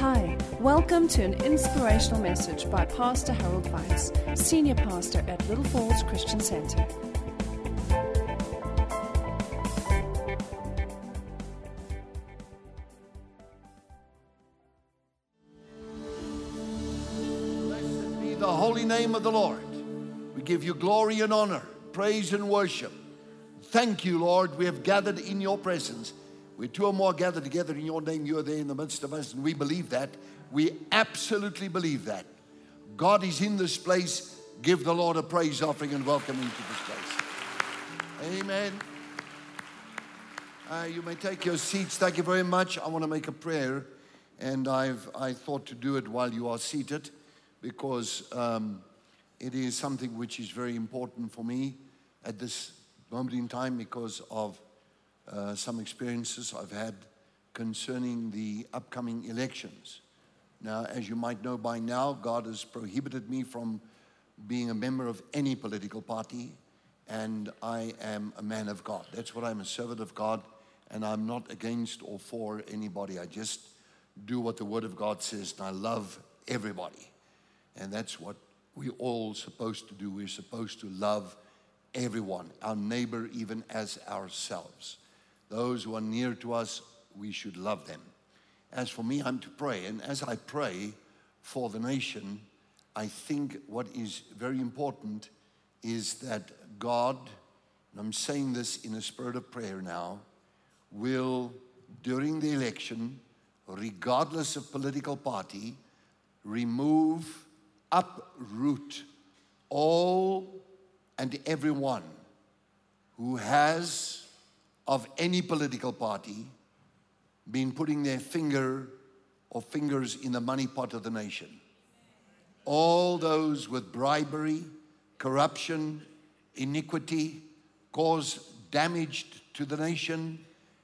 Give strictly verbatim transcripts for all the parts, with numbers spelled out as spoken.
Hi, welcome to an inspirational message by Pastor Harold Weiss, Senior Pastor at Little Falls Christian Center. Blessed be the holy name of the Lord. We give you glory and honor, praise and worship. Thank you, Lord. We have gathered in your presence. Where two or more gathered together in your name, you are there in the midst of us, and we believe that. We absolutely believe that. God is in this place. Give the Lord a praise offering and welcome him to this place. Amen. Uh, you may take your seats. Thank you very much. I want to make a prayer, and I've I thought to do it while you are seated, because um, it is something which is very important for me at this moment in time, because of Uh, some experiences I've had concerning the upcoming elections. Now, as you might know by now, God has prohibited me from being a member of any political party, and I am a man of God. That's what I'm, a servant of God, and I'm not against or for anybody. I just do what the Word of God says, and I love everybody. And that's what we're all supposed to do. We're supposed to love everyone, our neighbor even as ourselves. Those who are near to us, we should love them. As for me, I'm to pray. And as I pray for the nation, I think what is very important is that God, and I'm saying this in a spirit of prayer now, will, during the election, regardless of political party, remove, uproot all and everyone who has, of any political party, been putting their finger or fingers in the money pot of the nation. All those with bribery, corruption, iniquity, cause damage to the nation,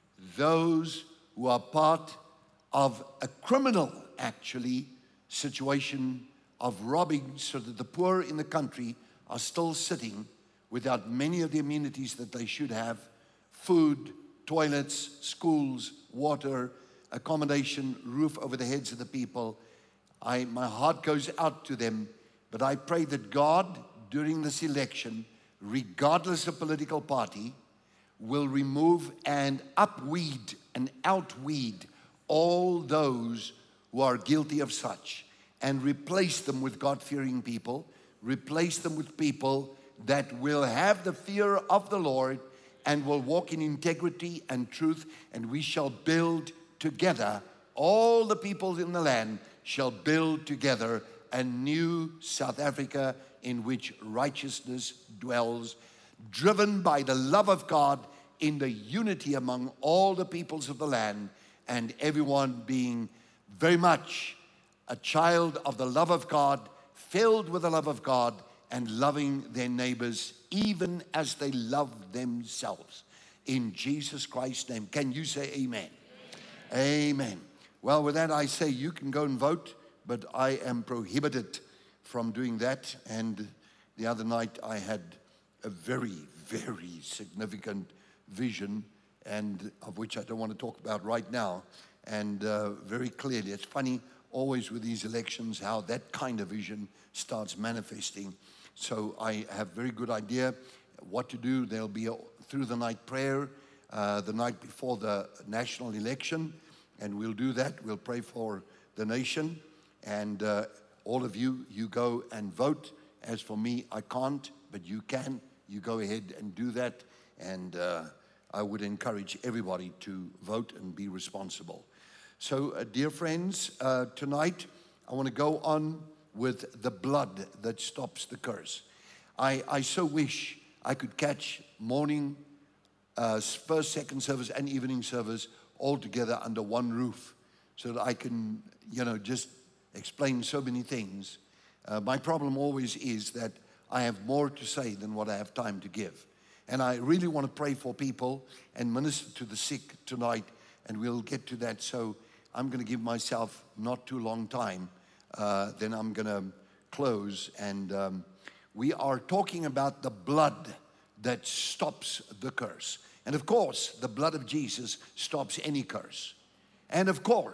those who are part of a criminal, actually, situation of robbing, so that the poor in the country are still sitting without many of the amenities that they should have: food, toilets, schools, water, accommodation, roof over the heads of the people. I, my heart goes out to them, but I pray that God, during this election, regardless of political party, will remove and upweed and outweed all those who are guilty of such, and replace them with God-fearing people, replace them with people that will have the fear of the Lord and will walk in integrity and truth, and we shall build together. All the people in the land shall build together a new South Africa in which righteousness dwells, driven by the love of God, in the unity among all the peoples of the land, and everyone being very much a child of the love of God, filled with the love of God, and loving their neighbors even as they love themselves. In Jesus Christ's name. Can you say amen? Amen. Amen. Well, with that I say you can go and vote, but I am prohibited from doing that. And the other night I had a very, very significant vision, and of which I don't want to talk about right now. And uh, very clearly, it's funny always with these elections how that kind of vision starts manifesting. So I have a very good idea what to do. There'll be a through the night prayer uh, the night before the national election, and we'll do that. We'll pray for the nation, and uh, all of you, you go and vote. As for me, I can't, but you can. You go ahead and do that, and uh, I would encourage everybody to vote and be responsible. So, uh, dear friends, uh, tonight I want to go on with the blood that stops the curse. I, I so wish I could catch morning, uh, first, second service, and evening service all together under one roof, so that I can, you know, just explain so many things. Uh, my problem always is that I have more to say than what I have time to give. And I really want to pray for people and minister to the sick tonight, and we'll get to that. So I'm going to give myself not too long time. Uh, then I'm going to close, and um, we are talking about the blood that stops the curse. And of course, the blood of Jesus stops any curse. And of course,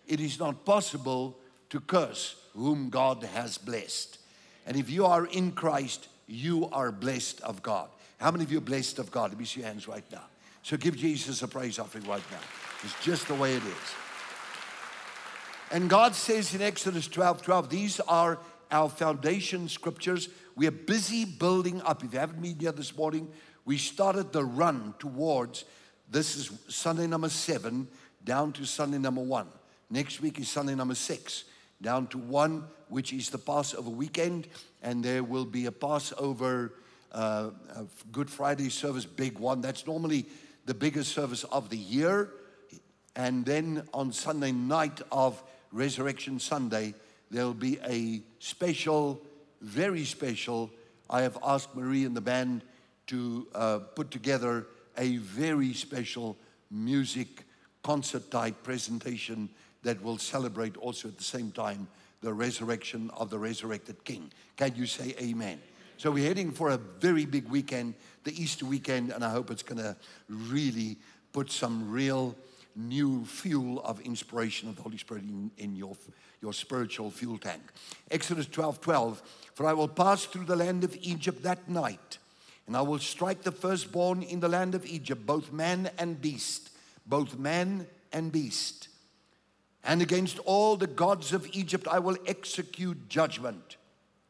it is not possible to curse whom God has blessed. And if you are in Christ, you are blessed of God. How many of you are blessed of God? Let me see your hands right now. So give Jesus a praise offering right now. It's just the way it is. And God says in Exodus twelve twelve, these are our foundation scriptures. We are busy building up. If you haven't been here this morning, we started the run towards, this is Sunday number seven, down to Sunday number one. Next week is Sunday number six, down to one, which is the Passover weekend. And there will be a Passover uh, a Good Friday service, big one. That's normally the biggest service of the year. And then on Sunday night of Resurrection Sunday, there'll be a special, very special, I have asked Marie and the band to uh, put together a very special music concert type presentation that will celebrate also at the same time the resurrection of the resurrected King. Can you say amen? So we're heading for a very big weekend, the Easter weekend, and I hope it's going to really put some real new fuel of inspiration of the Holy Spirit in, in your, your spiritual fuel tank. Exodus twelve twelve, for I will pass through the land of Egypt that night, and I will strike the firstborn in the land of Egypt, both man and beast, both man and beast. And against all the gods of Egypt I will execute judgment.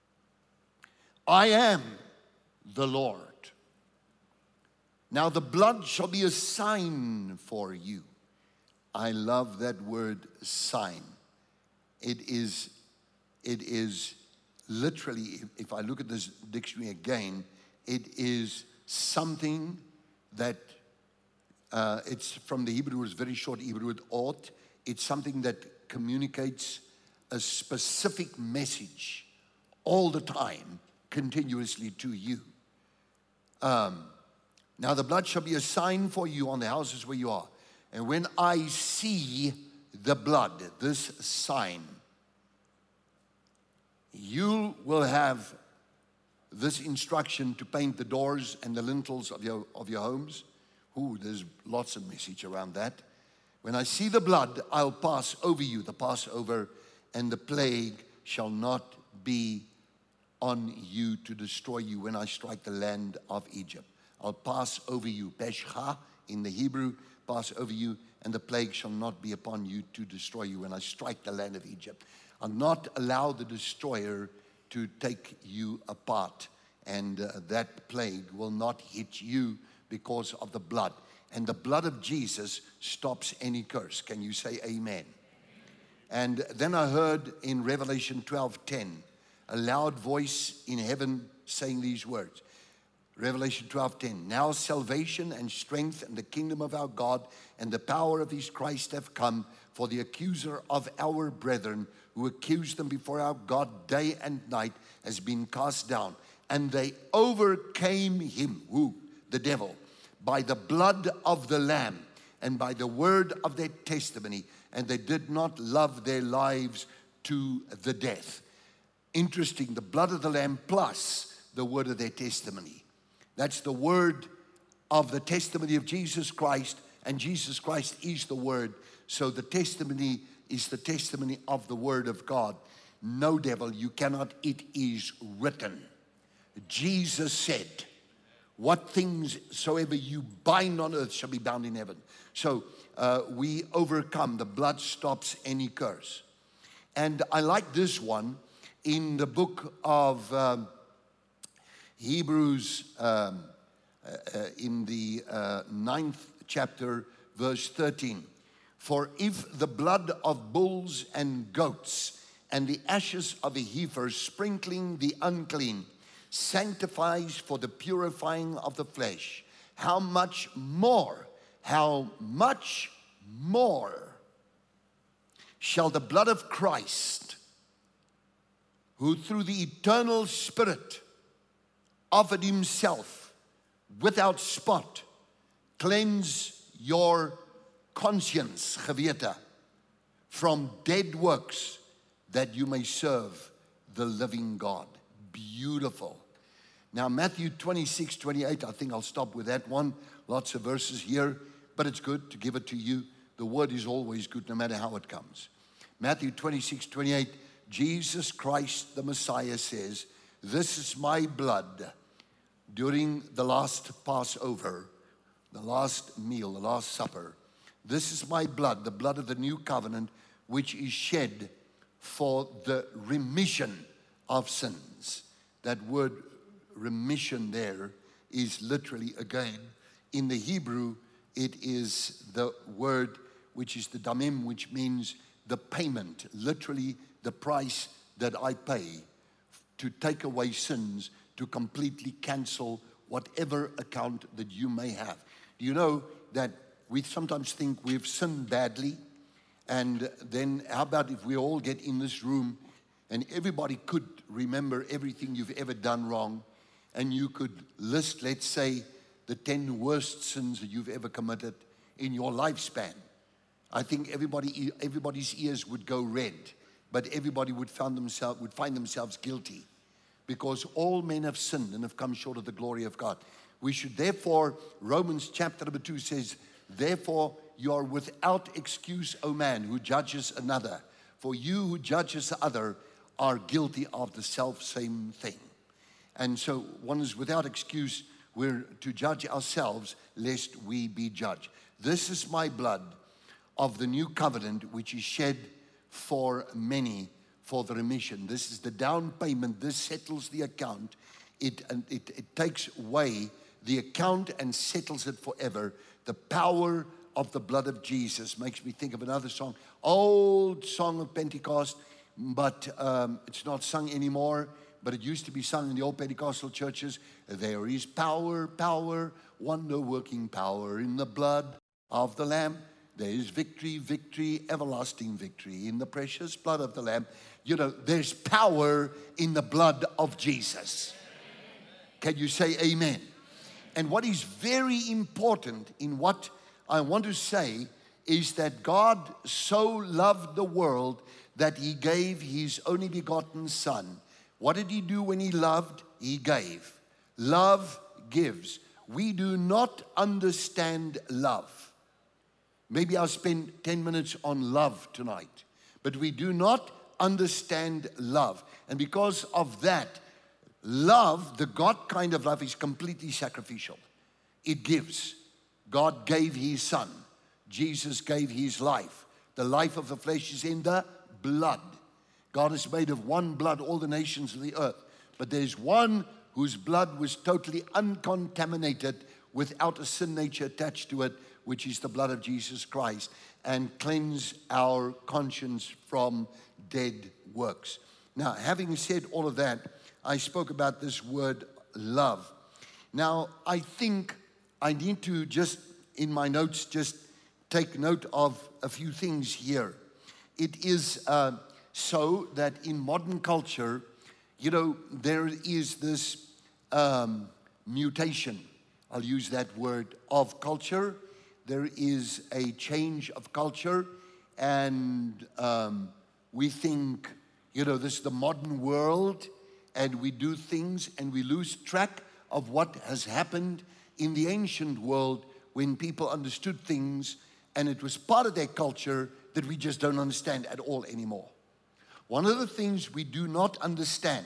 I am the Lord. Now the blood shall be a sign for you. I love that word, sign. It is, it is literally, if I look at this dictionary again, it is something that, uh, it's from the Hebrew, it's very short Hebrew word, ot. It's something that communicates a specific message all the time, continuously to you. Um, now the blood shall be a sign for you on the houses where you are. And when I see the blood, this sign, you will have this instruction to paint the doors and the lintels of your, of your homes. Ooh, there's lots of message around that. When I see the blood, I'll pass over you, the Passover, and the plague shall not be on you to destroy you when I strike the land of Egypt. I'll pass over you, Peshcha in the Hebrew, pass over you, and the plague shall not be upon you to destroy you when I strike the land of Egypt. I'll not allow the destroyer to take you apart, and uh, that plague will not hit you because of the blood. And the blood of Jesus stops any curse. Can you say amen? And then I heard in Revelation twelve ten, a loud voice in heaven saying these words. Revelation twelve ten, now salvation and strength and the kingdom of our God and the power of his Christ have come, for the accuser of our brethren who accused them before our God day and night has been cast down. And they overcame him, who? The devil, by the blood of the Lamb and by the word of their testimony, and they did not love their lives to the death. Interesting, the blood of the Lamb plus the word of their testimony. That's the word of the testimony of Jesus Christ, and Jesus Christ is the word. So the testimony is the testimony of the word of God. No, devil, you cannot, it is written. Jesus said, what things soever you bind on earth shall be bound in heaven. So uh, we overcome. The blood stops any curse. And I like this one in the book of um, Hebrews, um, uh, in the uh, ninth chapter, verse thirteen. For if the blood of bulls and goats and the ashes of a heifer sprinkling the unclean sanctifies for the purifying of the flesh, how much more, how much more shall the blood of Christ, who through the eternal Spirit offered himself without spot, cleanse your conscience, gewete, from dead works, that you may serve the living God. Beautiful. Now, Matthew twenty-six, twenty-eight, I think I'll stop with that one. Lots of verses here, but it's good to give it to you. The word is always good, no matter how it comes. Matthew twenty-six, twenty-eight, Jesus Christ the Messiah says, "This is my blood." During the last Passover, the last meal, the last supper, "This is my blood, the blood of the new covenant, which is shed for the remission of sins." That word remission there is literally, again, in the Hebrew, it is the word which is the damim, which means the payment, literally the price that I pay to take away sins, to completely cancel whatever account that you may have. Do you know that we sometimes think we've sinned badly? And then how about if we all get in this room and everybody could remember everything you've ever done wrong, and you could list, let's say, the ten worst sins that you've ever committed in your lifespan. I think everybody, everybody's ears would go red, but everybody would find themselves, would find themselves guilty, because all men have sinned and have come short of the glory of God. We should therefore, Romans chapter number two says, "Therefore you are without excuse, O man, who judges another. For you who judges the other are guilty of the self-same thing." And so one is without excuse. We're to judge ourselves, lest we be judged. "This is my blood of the new covenant, which is shed for many for the remission." This is the down payment. This settles the account. It, it, it takes away the account and settles it forever. The power of the blood of Jesus makes me think of another song, old song of Pentecost, but um, it's not sung anymore. But it used to be sung in the old Pentecostal churches. "There is power, power, wonder-working power in the blood of the Lamb. There is victory, victory, everlasting victory in the precious blood of the Lamb." You know, there's power in the blood of Jesus. Can you say amen? And what is very important in what I want to say is that God so loved the world that He gave His only begotten Son. What did He do when He loved? He gave. Love gives. We do not understand love. Maybe I'll spend ten minutes on love tonight. But we do not understand love. And because of that, love, the God kind of love, is completely sacrificial. It gives. God gave His Son. Jesus gave His life. The life of the flesh is in the blood. God is made of one blood, all the nations of the earth. But there's one whose blood was totally uncontaminated, without a sin nature attached to it, which is the blood of Jesus Christ, and cleanse our conscience from dead works. Now, having said all of that, I spoke about this word love. Now, I think I need to just, in my notes, just take note of a few things here. It is uh, so that in modern culture, you know, there is this um, mutation, I'll use that word, of culture. There is a change of culture, and um, we think, you know, this is the modern world, and we do things and we lose track of what has happened in the ancient world when people understood things and it was part of their culture that we just don't understand at all anymore. One of the things we do not understand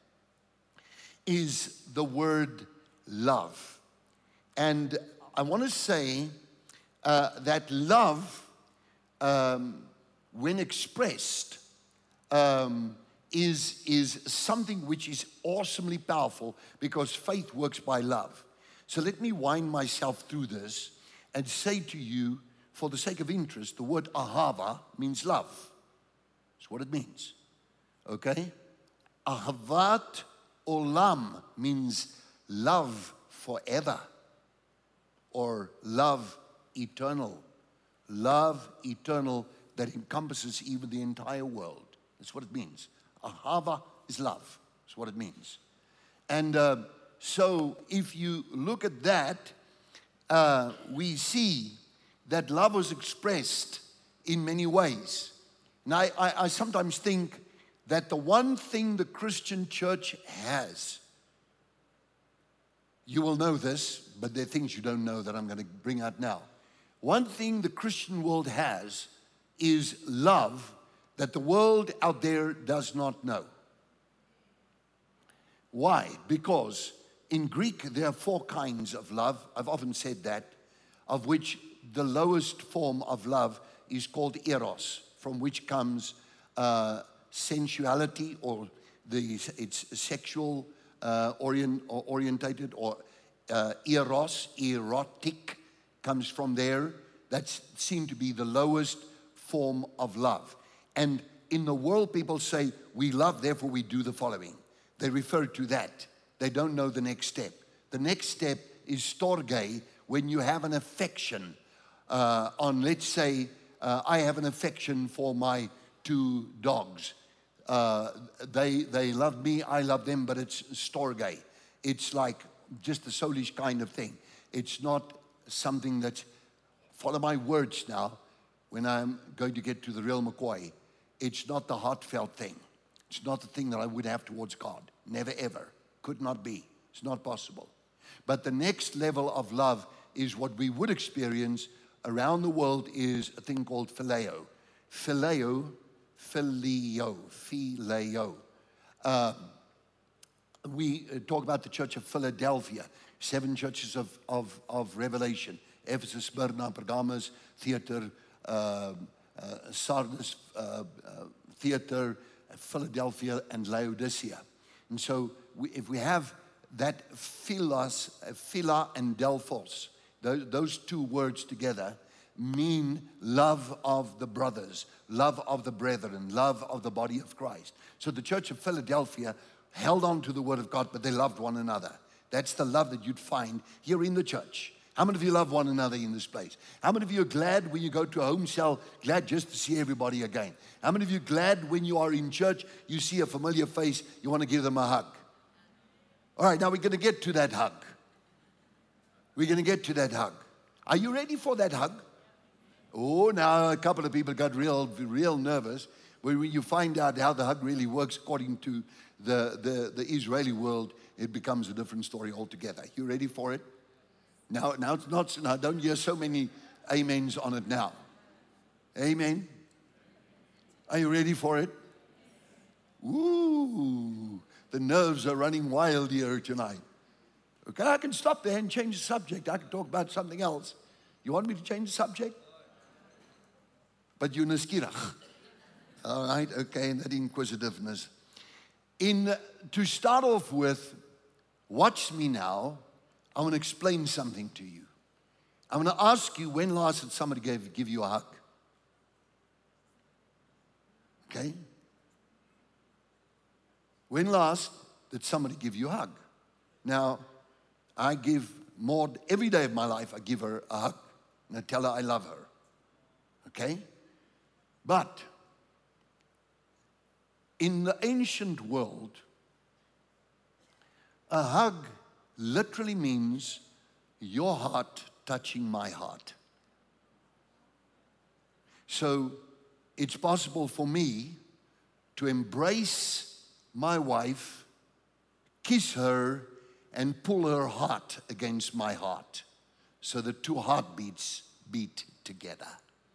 is the word love. And I want to say uh, that love, um, when expressed, um, is, is something which is awesomely powerful, because faith works by love. So let me wind myself through this and say to you, for the sake of interest, the word ahava means love. That's what it means. Okay? Ahavat olam means love forever, or love eternal. Love eternal that encompasses even the entire world. That's what it means. Ahava is love. That's what it means. And uh, so if you look at that, uh, we see that love was expressed in many ways. Now, I, I, I sometimes think that the one thing the Christian church has, you will know this, but there are things you don't know that I'm going to bring out now. One thing the Christian world has is love that the world out there does not know. Why? Because in Greek there are four kinds of love. I've often said that, of which the lowest form of love is called eros, from which comes uh, sensuality, or the, it's sexual uh, orient, or orientated, or uh, eros, erotic, comes from there. That seemed to be the lowest form of love. And in the world, people say, we love, therefore we do the following. They refer to that. They don't know the next step. The next step is storge, when you have an affection uh, on, let's say, uh, I have an affection for my two dogs. Uh, they, they love me, I love them, but it's storge. It's like just a soulish kind of thing. It's not something that's, follow my words now, when I'm going to get to the real McCoy, it's not the heartfelt thing. It's not the thing that I would have towards God. Never, ever. Could not be. It's not possible. But the next level of love is what we would experience around the world, is a thing called phileo. Phileo, phileo, phileo. Uh, we talk about the Church of Philadelphia, seven churches of, of, of Revelation. Ephesus, Smyrna, Pergamos, Theater, uh, uh, Sardis, uh, uh, Theater, Philadelphia, and Laodicea. And so we, if we have that philos, phila and delphos, those, those two words together mean love of the brothers, love of the brethren, love of the body of Christ. So the Church of Philadelphia held on to the Word of God, but they loved one another. That's the love that you'd find here in the church. How many of you love one another in this place? How many of you are glad when you go to a home cell, glad just to see everybody again? How many of you are glad when you are in church, you see a familiar face, you want to give them a hug? All right, now we're going to get to that hug. We're going to get to that hug. Are you ready for that hug? Oh, now a couple of people got real, real nervous when you find out how the hug really works according to the, the, the Israeli world. It becomes a different story altogether. You ready for it? Now, now it's not. Now, don't hear so many amens on it now. Amen. Are you ready for it? Ooh, the nerves are running wild here tonight. Okay, I can stop there and change the subject. I can talk about something else. You want me to change the subject? But you're neskirach. All right, okay, and that inquisitiveness. In to start off with, watch me now. I want to explain something to you. I want to ask you, when last did somebody give, give you a hug? Okay? When last did somebody give you a hug? Now, I give more, every day of my life, I give her a hug. And I tell her I love her. Okay? But, in the ancient world, a hug literally means your heart touching my heart. So it's possible for me to embrace my wife, kiss her, and pull her heart against my heart, so the two heartbeats beat together.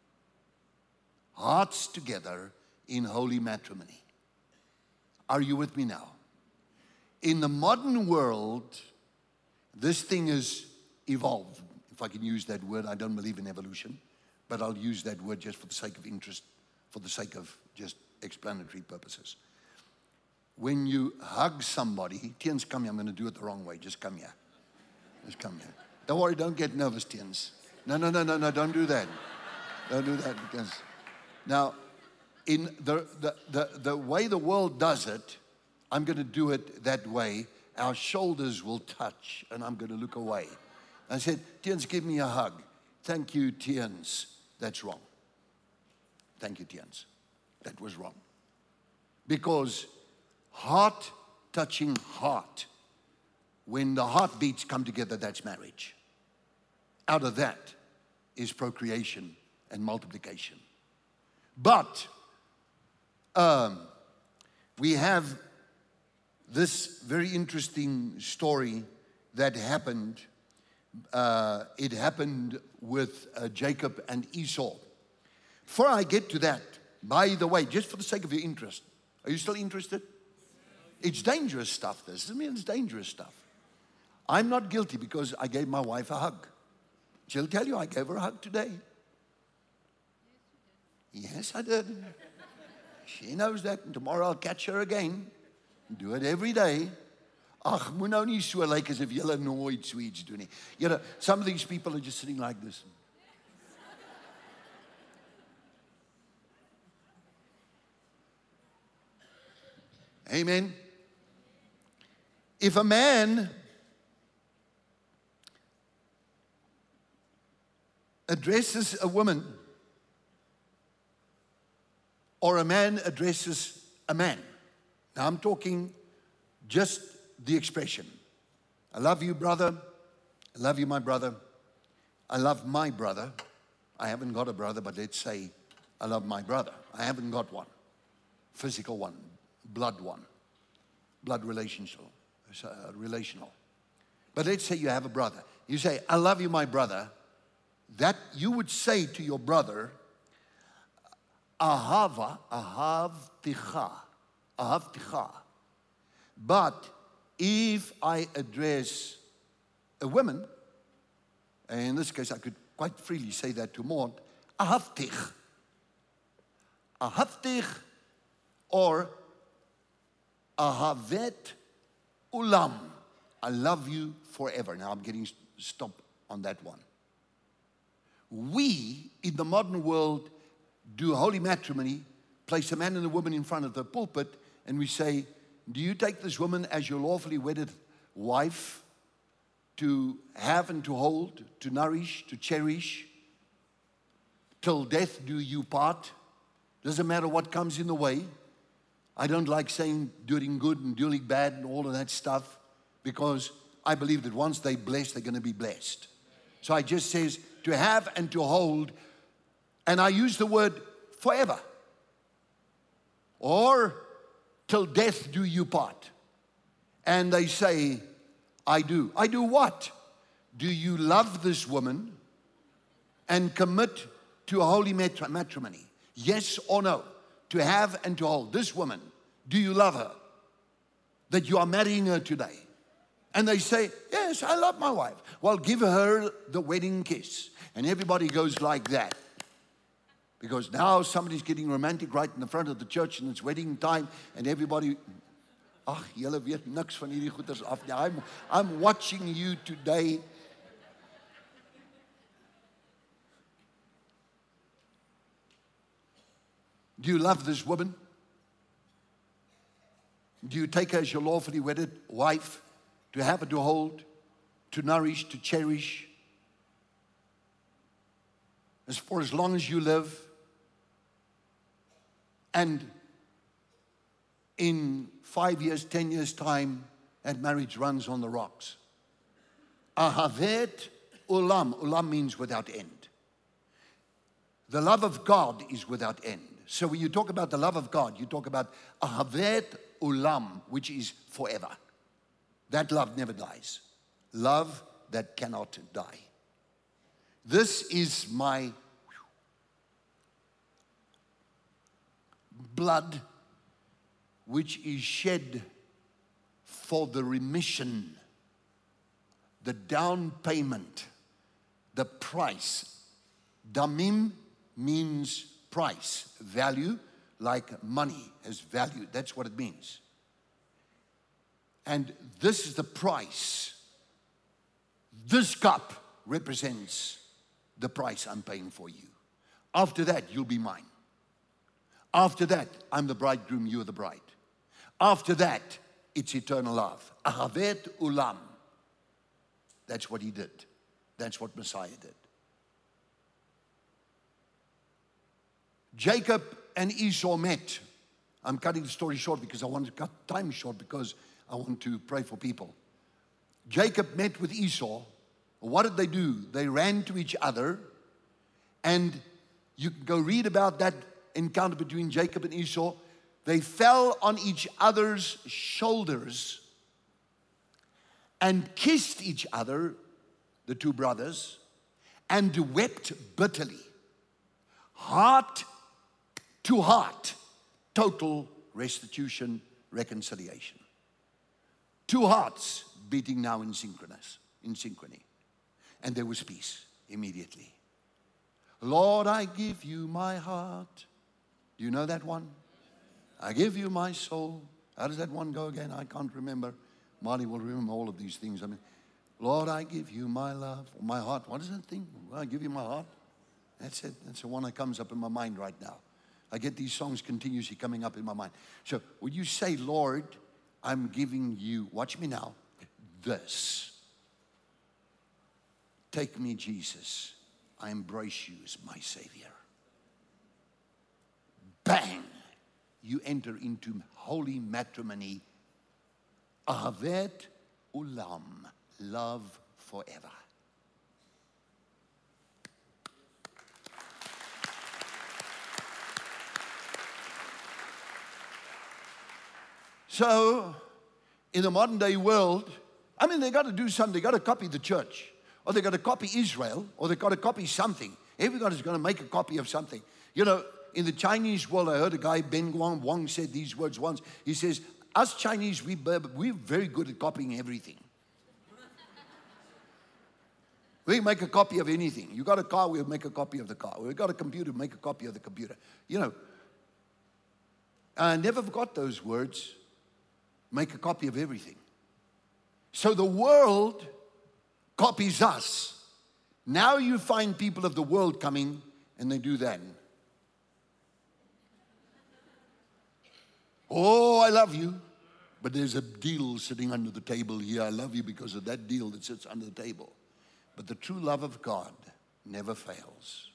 Hearts together in holy matrimony. Are you with me now? In the modern world, this thing has evolved, if I can use that word. I don't believe in evolution, but I'll use that word just for the sake of interest, for the sake of just explanatory purposes. When you hug somebody, Tiens, come here, I'm going to do it the wrong way. Just come here. Just come here. Don't worry, don't get nervous, Tiens. No, no, no, no, no, don't do that. Don't do that, because now, in the, the, the, the way the world does it, I'm going to do it that way. Our shoulders will touch, and I'm going to look away. I said, Tiens, give me a hug. Thank you, Tiens. That's wrong. Thank you, Tiens. That was wrong. Because heart touching heart, when the heartbeats come together, that's marriage. Out of that is procreation and multiplication. But um, we have this very interesting story that happened. Uh, it happened with uh, Jacob and Esau. Before I get to that, By the way, just for the sake of your interest, are you still interested? It's dangerous stuff, this. I mean, it's dangerous stuff. I'm not guilty because I gave my wife a hug. She'll tell you I gave her a hug today. Yes, I did. She knows that, and tomorrow I'll catch her again. Do it every day. Ach, moet nou nie so lyk asof julle nooit so iets doen nie. You know, some of these people are just sitting like this. Amen. If a man addresses a woman, or a man addresses a man. Now I'm talking just the expression. I love you, brother. I love you, my brother. I love my brother. I haven't got a brother, but let's say I love my brother. I haven't got one. Physical one. Blood one. Blood relational. Uh, relational. But let's say you have a brother. You say, I love you, my brother. That you would say to your brother, Ahava, ahavticha, ahavticha. But if I address a woman, and in this case I could quite freely say that to Maud, ahavtich, ahavtich, or ahavet ulam, I love you forever. Now I'm getting stopped on that one. We, in the modern world, do holy matrimony, place a man and a woman in front of the pulpit, and we say, do you take this woman as your lawfully wedded wife to have and to hold, to nourish, to cherish, till death do you part? Doesn't matter what comes in the way. I don't like saying doing good and doing bad and all of that stuff, because I believe that once they're blessed, they're going to be blessed. So I just says to have and to hold, and I use the word forever, or till death do you part. And they say, I do. I do what? Do you love this woman and commit to a holy matrimony? Yes or no? To have and to hold this woman. Do you love her? That you are marrying her today? And they say, yes, I love my wife. Well, give her the wedding kiss. And everybody goes like that. Because now somebody's getting romantic right in the front of the church and it's wedding time. And everybody, ach, julle weet niks van hierdie goeders af. I'm, I'm watching you today. Do you love this woman? Do you take her as your lawfully wedded wife? To have her to hold, to nourish, to cherish? As for as long as you live. And in five years, ten years' time, that marriage runs on the rocks. Ahavet ulam. Ulam means without end. The love of God is without end. So when you talk about the love of God, you talk about ahavet ulam, which is forever. That love never dies. Love that cannot die. This is my blood which is shed for the remission, the down payment, the price. Damim means price, value, like money has value. That's what it means. And this is the price. This cup represents the price I'm paying for you. After that, you'll be mine. After that, I'm the bridegroom, you're the bride. After that, it's eternal love. Ahavet ulam. That's what he did. That's what Messiah did. Jacob and Esau met. I'm cutting the story short because I want to cut time short because I want to pray for people. Jacob met with Esau. What did they do? They ran to each other, and you can go read about that encounter between Jacob and Esau. They fell on each other's shoulders and kissed each other, the two brothers, and wept bitterly. Heart to heart, total restitution, reconciliation. Two hearts beating now in synchronous, in synchrony. And there was peace immediately. Lord, I give you my heart. Do you know that one? I give you my soul. How does that one go again? I can't remember. Marty will remember all of these things. I mean, Lord, I give you my love, or my heart. What is that thing? I give you my heart. That's it. That's the one that comes up in my mind right now. I get these songs continuously coming up in my mind. So would you say, Lord, I'm giving you, watch me now, this. Take me, Jesus. I embrace you as my Savior. Bang! You enter into holy matrimony. Avet ulam, love forever. So, in the modern day world, I mean, they got to do something. They got to copy the church, or they got to copy Israel, or they got to copy something. Everybody's going to make a copy of something. You know, in the Chinese world, I heard a guy, Ben Guang Wang, said these words once. He says, us Chinese, we, we're very good at copying everything. We make a copy of anything. You got a car, we'll make a copy of the car. We've got a computer, make a copy of the computer. You know, I never forgot those words. Make a copy of everything. So the world copies us. Now you find people of the world coming and they do that. Oh, I love you, but there's a deal sitting under the table here. I love you because of that deal that sits under the table. But the true love of God never fails.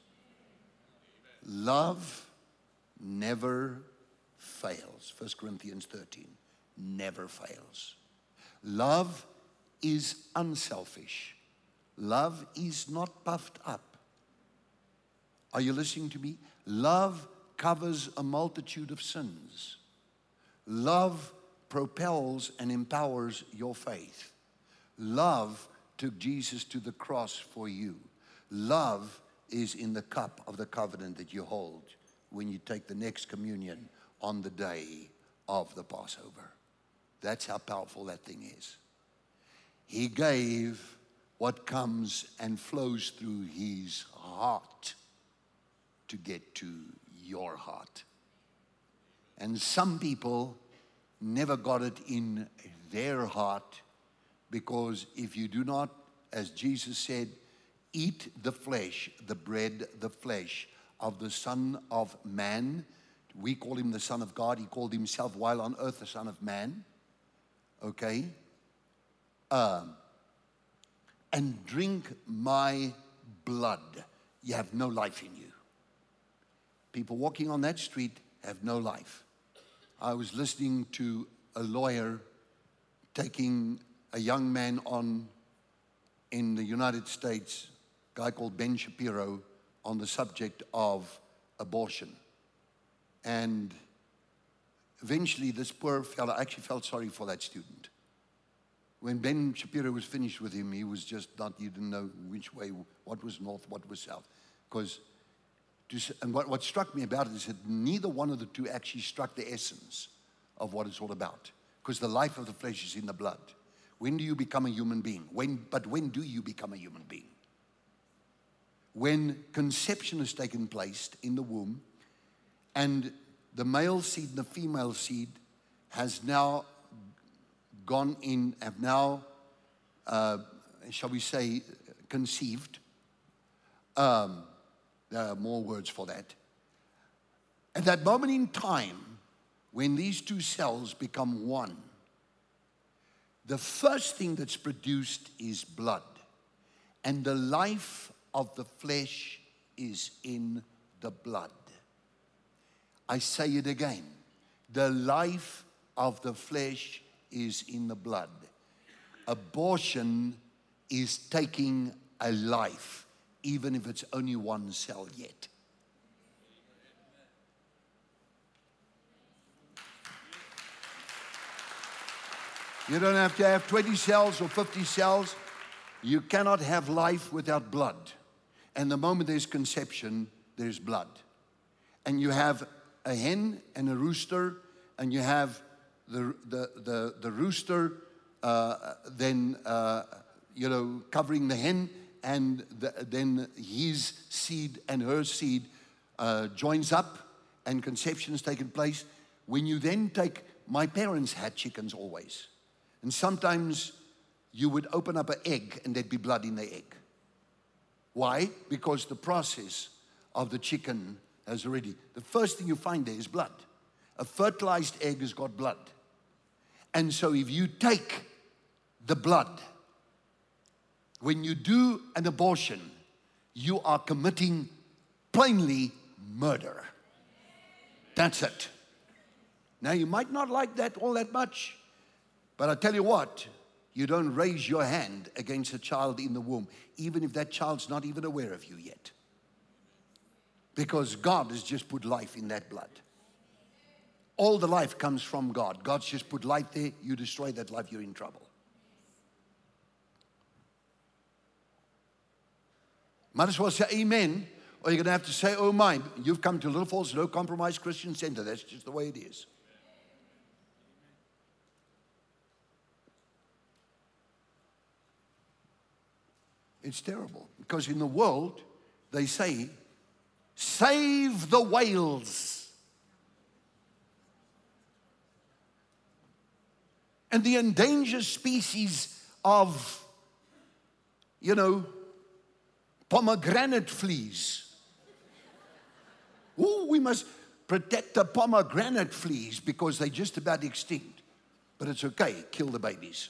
Love never fails. First Corinthians thirteen. Never fails. Love is unselfish. Love is not puffed up. Are you listening to me? Love covers a multitude of sins. Love propels and empowers your faith. Love took Jesus to the cross for you. Love is in the cup of the covenant that you hold when you take the next communion on the day of the Passover. That's how powerful that thing is. He gave what comes and flows through his heart to get to your heart. And some people never got it in their heart, because if you do not, as Jesus said, eat the flesh, the bread, the flesh of the Son of Man. We call him the Son of God. He called himself while on earth the Son of Man. Okay? Um, and drink my blood. You have no life in you. People walking on that street have no life. I was listening to a lawyer taking a young man on in the United States, a guy called Ben Shapiro, on the subject of abortion. And eventually this poor fellow, I actually felt sorry for that student. When Ben Shapiro was finished with him, he was just not, you didn't know which way, what was north, what was south. Because, and what, what struck me about it is that neither one of the two actually struck the essence of what it's all about. Because the life of the flesh is in the blood. When do you become a human being? When, but when do you become a human being? When conception has taken place in the womb, and the male seed and the female seed has now gone in, have now, uh, shall we say, conceived. Um, there are more words for that. At that moment in time, when these two cells become one, the first thing that's produced is blood. And the life of the flesh is in the blood. I say it again. The life of the flesh is in the blood. Abortion is taking a life, even if it's only one cell yet. You don't have to have twenty cells or fifty cells. You cannot have life without blood. And the moment there's conception, there's blood. And you have a hen and a rooster, and you have the, the, the, the rooster uh, then, uh, you know, covering the hen, and the, then his seed and her seed uh, joins up, and conception has taken place. When you then take, my parents had chickens always, and sometimes you would open up an egg and there'd be blood in the egg. Why? Because the process of the chicken has already, the first thing you find there is blood. A fertilized egg has got blood. And so if you take the blood, when you do an abortion, you are committing plainly murder. That's it. Now, you might not like that all that much, but I tell you what, you don't raise your hand against a child in the womb, even if that child's not even aware of you yet. Because God has just put life in that blood. All the life comes from God. God's just put life there. You destroy that life, you're in trouble. Might as well say amen, or you're going to have to say, oh my. You've come to Little Falls No Compromise Christian Center. That's just the way it is. It's terrible, because in the world, they say, save the whales. And the endangered species of, you know, pomegranate fleas. Ooh, we must protect the pomegranate fleas because they're just about extinct. But it's okay, kill the babies.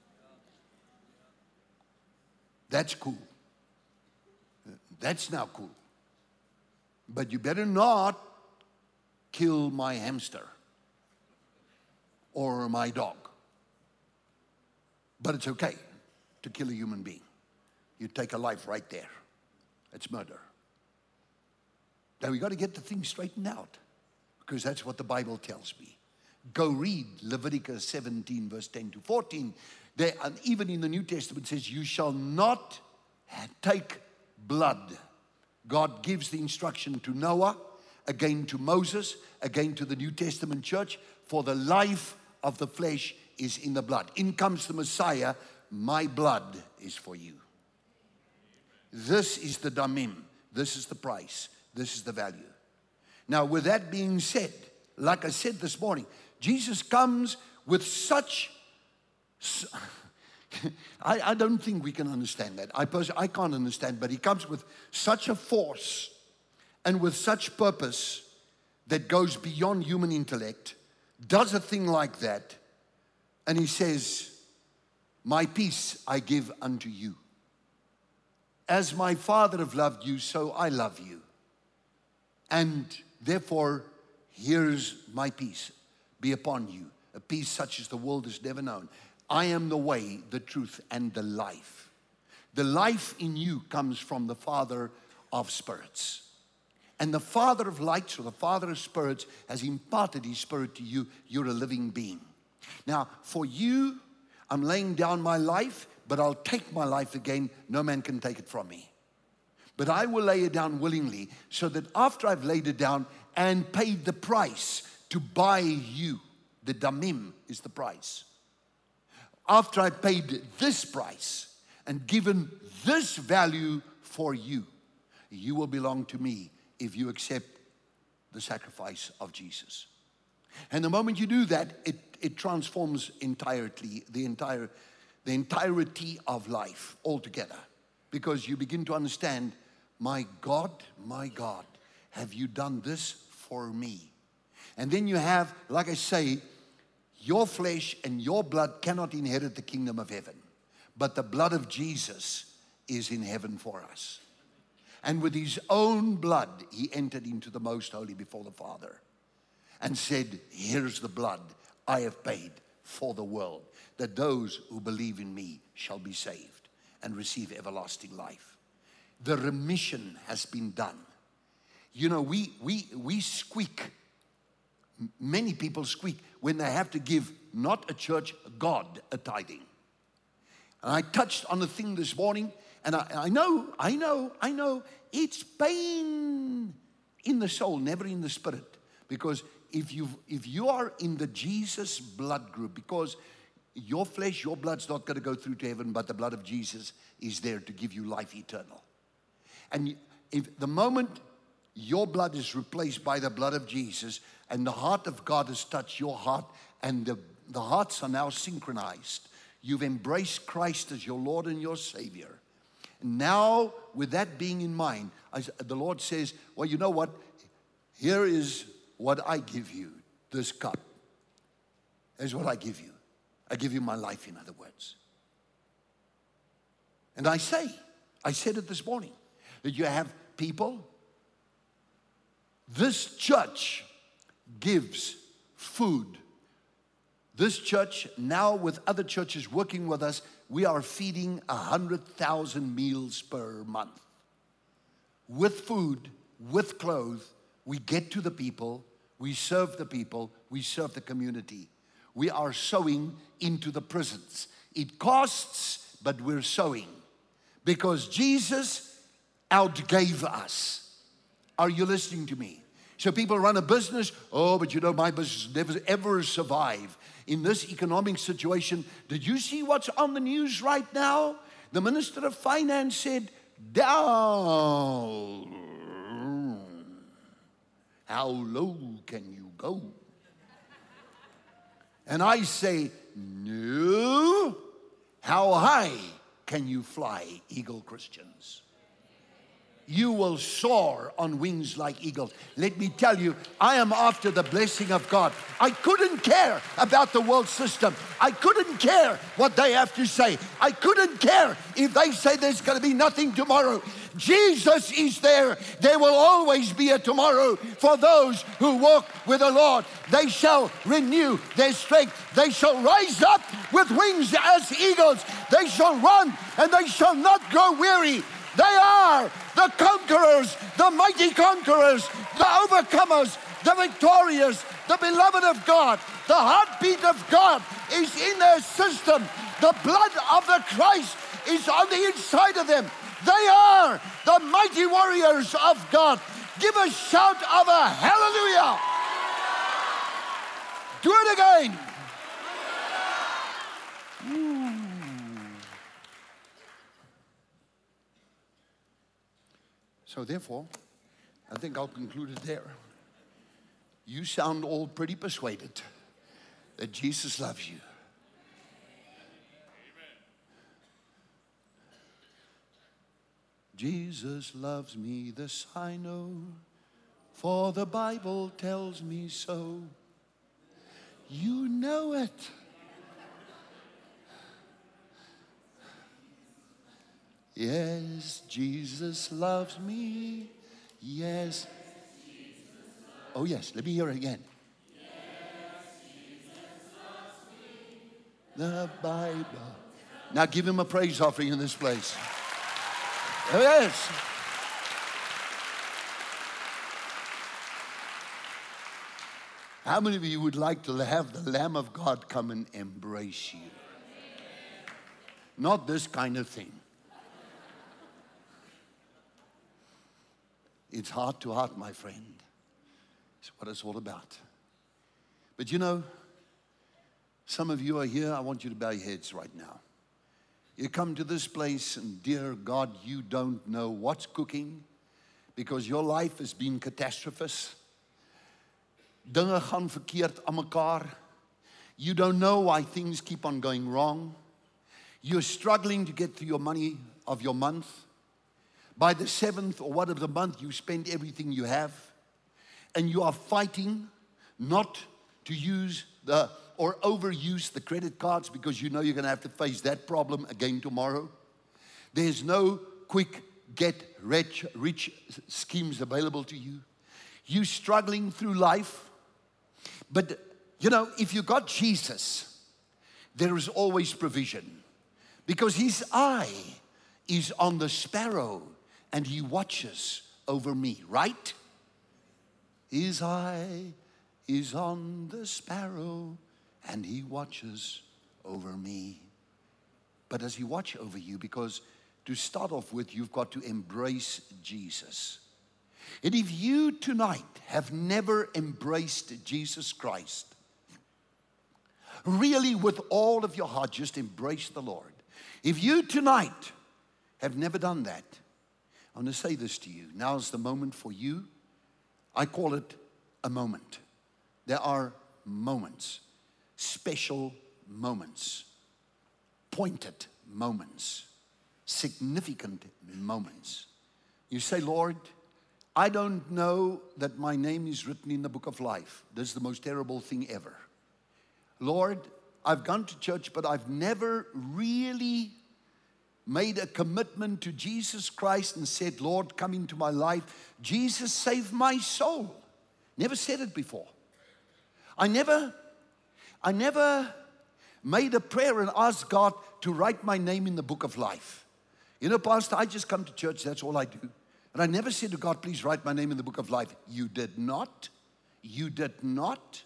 That's cool. That's now cool. But you better not kill my hamster or my dog. But it's okay to kill a human being. You take a life right there. It's murder. Now we got to get the thing straightened out, because that's what the Bible tells me. Go read Leviticus seventeen, verse ten to fourteen. There, and even in the New Testament, it says, you shall not take blood. God gives the instruction to Noah, again to Moses, again to the New Testament church, for the life of the flesh is in the blood. In comes the Messiah, my blood is for you. This is the damim. This is the price. This is the value. Now, with that being said, like I said this morning, Jesus comes with such... I, I don't think we can understand that. I personally, I can't understand, but he comes with such a force and with such purpose that goes beyond human intellect, does a thing like that, and he says, my peace I give unto you. As my Father have loved you, so I love you. And therefore, here's my peace be upon you, a peace such as the world has never known. I am the way, the truth, and the life. The life in you comes from the Father of spirits. And the Father of lights, or the Father of spirits, has imparted his spirit to you. You're a living being. Now, for you, I'm laying down my life, but I'll take my life again. No man can take it from me. But I will lay it down willingly, so that after I've laid it down and paid the price to buy you, the damim is the price. After I paid this price and given this value for you, you will belong to me if you accept the sacrifice of Jesus. And the moment you do that, it, it transforms entirely, the entire, the entirety of life altogether. Because you begin to understand, my God, my God, have you done this for me? And then you have, like I say, your flesh and your blood cannot inherit the kingdom of heaven. But the blood of Jesus is in heaven for us. And with his own blood, he entered into the most holy before the Father and said, here's the blood I have paid for the world, that those who believe in me shall be saved and receive everlasting life. The remission has been done. You know, we, we, we squeak. Many people squeak when they have to give not a church, God, a tithing. And I touched on the thing this morning, and I, I know, I know, I know, it's pain in the soul, never in the spirit. Because if you if you are in the Jesus blood group, because your flesh, your blood's not going to go through to heaven, but the blood of Jesus is there to give you life eternal. And if the moment your blood is replaced by the blood of Jesus, and the heart of God has touched your heart, and the, the hearts are now synchronized, you've embraced Christ as your Lord and your Savior. And now, with that being in mind, I, the Lord says, well, you know what? Here is what I give you, this cup. Here's what I give you. I give you my life, in other words. And I say, I said it this morning, that you have people. This church gives food. This church, now with other churches working with us, we are feeding one hundred thousand meals per month. With food, with clothes, we get to the people, we serve the people, we serve the community. We are sowing into the prisons. It costs, but we're sowing. Because Jesus outgave us. Are you listening to me? So people run a business, oh, but you know, my business never ever survive. In this economic situation, did you see what's on the news right now? The Minister of Finance said, down. How low can you go? And I say, no. How high can you fly, Eagle Christians? You will soar on wings like eagles. Let me tell you, I am after the blessing of God. I couldn't care about the world system. I couldn't care what they have to say. I couldn't care if they say there's going to be nothing tomorrow. Jesus is there. There will always be a tomorrow for those who walk with the Lord. They shall renew their strength. They shall rise up with wings as eagles. They shall run and they shall not grow weary. They are the conquerors, the mighty conquerors, the overcomers, the victorious, the beloved of God. The heartbeat of God is in their system. The blood of the Christ is on the inside of them. They are the mighty warriors of God. Give a shout of a hallelujah. Do it again. Ooh. So therefore, I think I'll conclude it there. You sound all pretty persuaded that Jesus loves you. Jesus loves me, this I know, for the Bible tells me so. You know it. Yes, Jesus loves me. Yes. Oh yes, let me hear it again. Yes, Jesus loves me. The Bible. Now give him a praise offering in this place. Oh, yes. How many of you would like to have the Lamb of God come and embrace you? Not this kind of thing. It's heart to heart, my friend. It's what it's all about. But you know, some of you are here. I want you to bow your heads right now. You come to this place and, dear God, you don't know what's cooking because your life has been catastrophous. Dinge gaan verkeerd aan mekaar. You don't know why things keep on going wrong. You're struggling to get through your money of your month. By the seventh or what of the month, you spend everything you have. And you are fighting not to use the or overuse the credit cards because you know you're going to have to face that problem again tomorrow. There's no quick get rich, rich schemes available to you. You're struggling through life. But, you know, if you got Jesus, there is always provision. Because his eye is on the sparrow and he watches over me, right? His eye is on the sparrow and he watches over me. But does he watch over you? Because to start off with, you've got to embrace Jesus. And if you tonight have never embraced Jesus Christ, really with all of your heart, just embrace the Lord. If you tonight have never done that, I want to say this to you. Now's the moment for you. I call it a moment. There are moments, special moments, pointed moments, significant moments. You say, Lord, I don't know that my name is written in the book of life. This is the most terrible thing ever. Lord, I've gone to church, but I've never really made a commitment to Jesus Christ and said, Lord, come into my life. Jesus, save my soul. Never said it before. I never, I never made a prayer and asked God to write my name in the book of life. You know, Pastor, I just come to church, that's all I do. And I never said to God, please write my name in the book of life. You did not. You did not.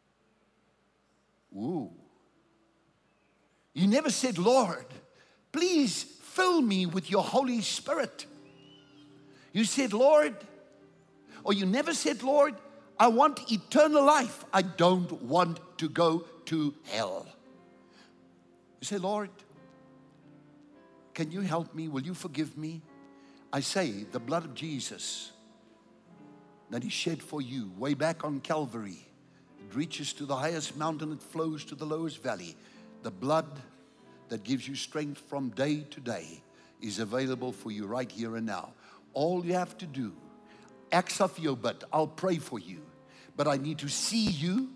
Ooh. You never said, Lord, please fill me with your Holy Spirit. You said, Lord, or you never said, Lord, I want eternal life. I don't want to go to hell. You say, Lord, can you help me? Will you forgive me? I say, the blood of Jesus that He shed for you way back on Calvary, it reaches to the highest mountain, it flows to the lowest valley. The blood that gives you strength from day to day is available for you right here and now. All you have to do, ask of you, but I'll pray for you. But I need to see you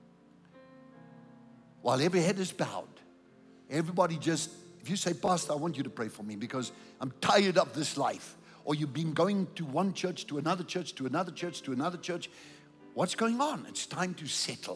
while every head is bowed. Everybody just, if you say, Pastor, I want you to pray for me because I'm tired of this life. Or you've been going to one church, to another church, to another church, to another church. What's going on? It's time to settle.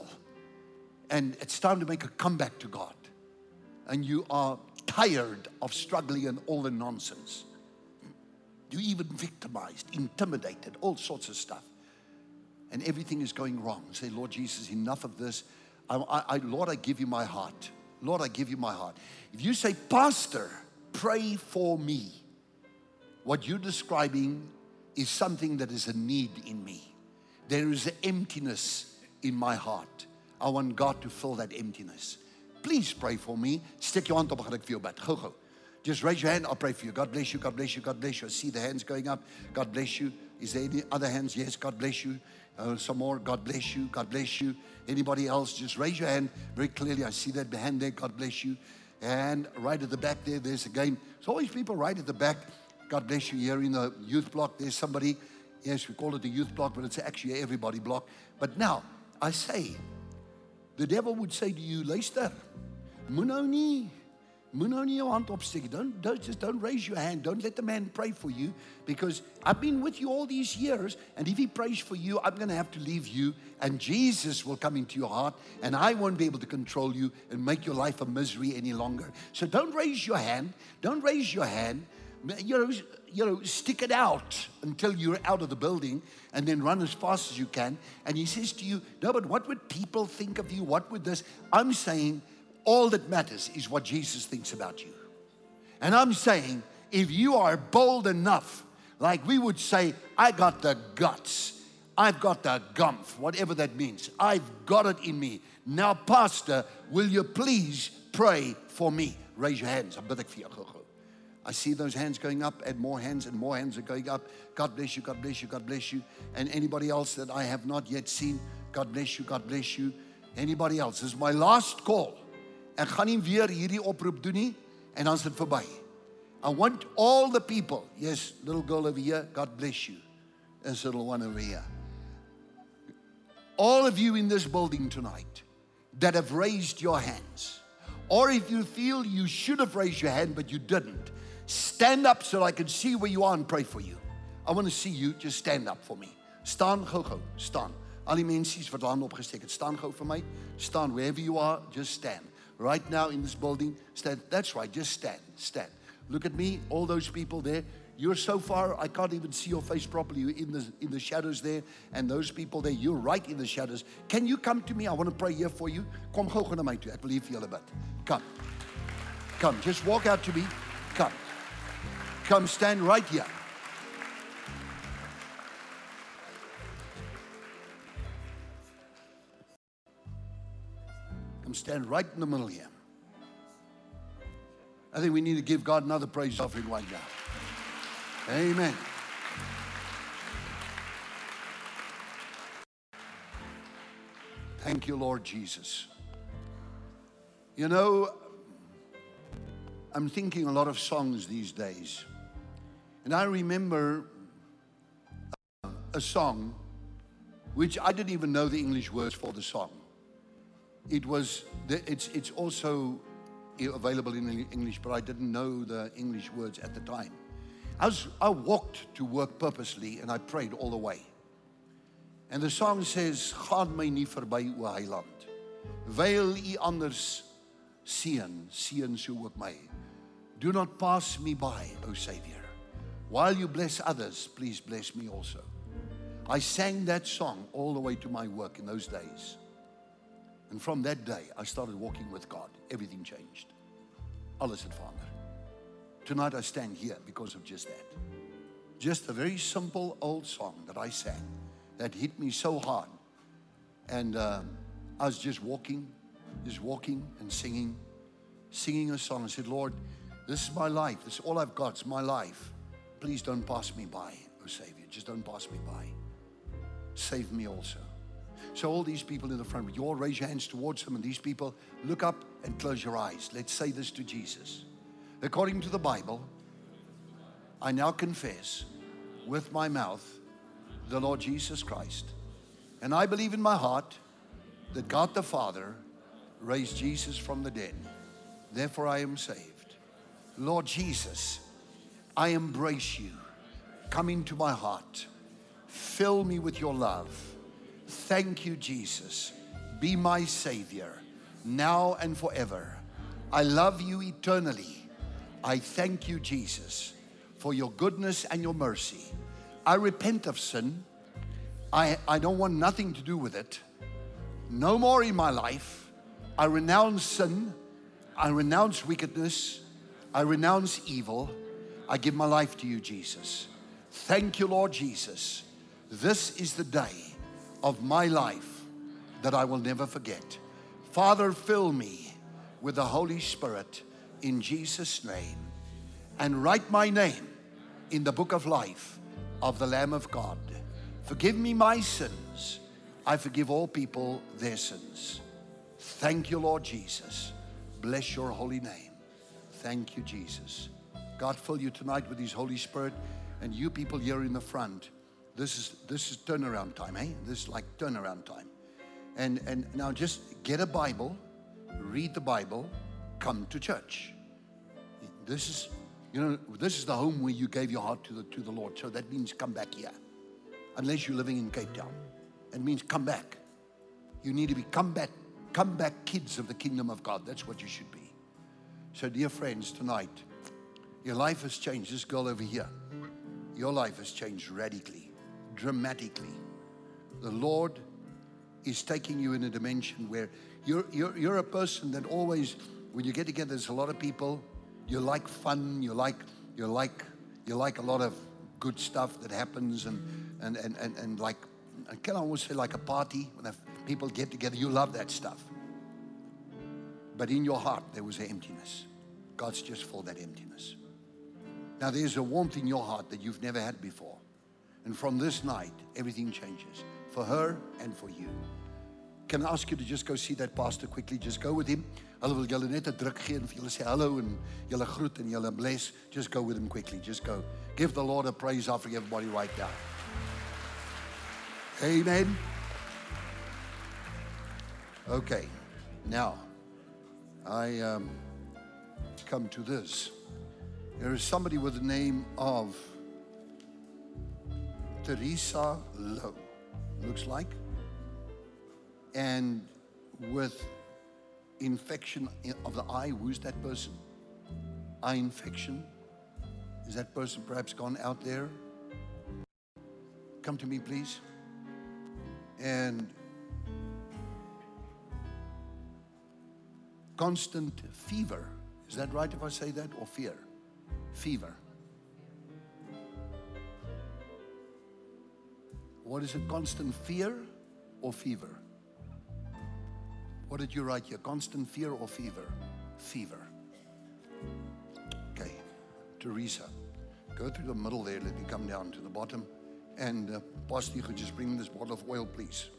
And it's time to make a comeback to God. And you are tired of struggling and all the nonsense. You're even victimized, intimidated, all sorts of stuff. And everything is going wrong. Say, Lord Jesus, enough of this. I, I, I, Lord, I give you my heart. Lord, I give you my heart. If you say, Pastor, pray for me, what you're describing is something that is a need in me. There is an emptiness in my heart. I want God to fill that emptiness. Please pray for me. Stick your hand up, gaan ek vir jou bid. Go, go. Just raise your hand, I'll pray for you. God bless you, God bless you, God bless you. I see the hands going up. God bless you. Is there any other hands? Yes, God bless you. Uh, some more. God bless you, God bless you. Anybody else? Just raise your hand very clearly. I see that hand there. God bless you. And right at the back there, there's again. There's always people right at the back. God bless you. Here in the youth block, there's somebody. Yes, we call it the youth block, but it's actually everybody block. But now, I say, the devil would say to you, luister, moet nou nie, moet nou nie jou hand opsteek. Don't, don't, just don't raise your hand. Don't let the man pray for you, because I've been with you all these years, and if he prays for you, I'm going to have to leave you, and Jesus will come into your heart, and I won't be able to control you and make your life a misery any longer. So don't raise your hand. Don't raise your hand. You know, you know, stick it out until you're out of the building and then run as fast as you can. And he says to you, no, but what would people think of you? What would this? I'm saying all that matters is what Jesus thinks about you. And I'm saying if you are bold enough, like we would say, I got the guts, I've got the gumph, whatever that means. I've got it in me. Now, Pastor, will you please pray for me? Raise your hands. I'm bid ek vir jou. I see those hands going up, and more hands and more hands are going up. God bless you, God bless you, God bless you. And anybody else that I have not yet seen, God bless you, God bless you. Anybody else? This is my last call. Ek gaan nie weer hierdie oproep doen nie, en dan is dit verby. I want all the people, yes, little girl over here, God bless you. This little one over here. All of you in this building tonight that have raised your hands, or if you feel you should have raised your hand but you didn't, stand up so I can see where you are and pray for you. I want to see you. Just stand up for me. Staan gou gou. Staan. Al die mensies wat hande opgesteek het, staan gou vir my. Staan wherever you are. Just stand. Right now in this building, stand. That's right. Just stand. Stand. Look at me. All those people there. You're so far, I can't even see your face properly. You're in the, in the shadows there. And those people there, you're right in the shadows. Can you come to me? I want to pray here for you. Kom gou gou na my toe. Ek wil hier vir julle bid. Come. Come. Just walk out to me. Come. Come stand right here. Come stand right in the middle here. I think we need to give God another praise offering right now. Amen. Thank you, Lord Jesus. You know, I'm thinking a lot of songs these days. And I remember a song which I didn't even know the English words for the song. It was, it's, it's also available in English, but I didn't know the English words at the time. I, was, I walked to work purposely and I prayed all the way. And the song says, Gaan my nie verby o Heiland. Wyl u anders seën, seën so ook my. Do not pass me by, O Savior. While you bless others, please bless me also. I sang that song all the way to my work in those days. And from that day, I started walking with God. Everything changed. Alles het verander. Tonight I stand here because of just that. Just a very simple old song that I sang that hit me so hard. And uh, I was just walking, just walking and singing, singing a song. I said, Lord, this is my life. This is all I've got. It's my life. Please don't pass me by, O Savior. Just don't pass me by. Save me also. So all these people in the front, you all raise your hands towards them, and these people, look up and close your eyes. Let's say this to Jesus. According to the Bible, I now confess with my mouth the Lord Jesus Christ. And I believe in my heart that God the Father raised Jesus from the dead. Therefore I am saved. Lord Jesus, I embrace you. Come into my heart. Fill me with your love. Thank you, Jesus. Be my Savior, now and forever. I love you eternally. I thank you, Jesus, for your goodness and your mercy. I repent of sin. I, I don't want nothing to do with it. No more in my life. I renounce sin. I renounce wickedness. I renounce evil. I give my life to you, Jesus. Thank you, Lord Jesus. This is the day of my life that I will never forget. Father, fill me with the Holy Spirit in Jesus' name, and write my name in the book of life of the Lamb of God. Forgive me my sins. I forgive all people their sins. Thank you, Lord Jesus. Bless your holy name. Thank you, Jesus. God fill you tonight with His Holy Spirit, and you people here in the front, this is this is turnaround time, eh? This is like turnaround time. And and now just get a Bible, read the Bible, come to church. This is, you know, this is the home where you gave your heart to the to the Lord. So that means come back here. Unless you're living in Cape Town. It means come back. You need to be come back, come back kids of the kingdom of God. That's what you should be. So dear friends, tonight, your life has changed. This girl over here, your life has changed radically, dramatically. The Lord is taking you in a dimension where you're, you're, you're a person that always, when you get together, there's a lot of people, you like fun, you like, you like, you like a lot of good stuff that happens, and, and, and, and, and like, I can almost say like a party, when people get together, you love that stuff. But in your heart, there was an emptiness. God's just filled that emptiness. Now there's a warmth in your heart that you've never had before. And from this night, everything changes. For her and for you. Can I ask you to just go see that pastor quickly? Just go with him. Hulle wil julle net 'n druk gee en vir julle sê hallo en julle groet en julle bless. Just go with him quickly. Just go. Give the Lord a praise offering, everybody right now. Amen. Okay. Now, I um, come to this. There is somebody with the name of Teresa Lowe, looks like, and with infection of the eye. Who's that person? Eye infection. Is that person perhaps gone out there? Come to me, please. And constant fever. Is that right if I say that? Or fear? Fever. What is it? Constant fear or fever? What did you write here? Constant fear or fever? Fever. Okay. Teresa, go through the middle there. Let me come down to the bottom. And uh, Pastor, you could just bring me this bottle of oil, please.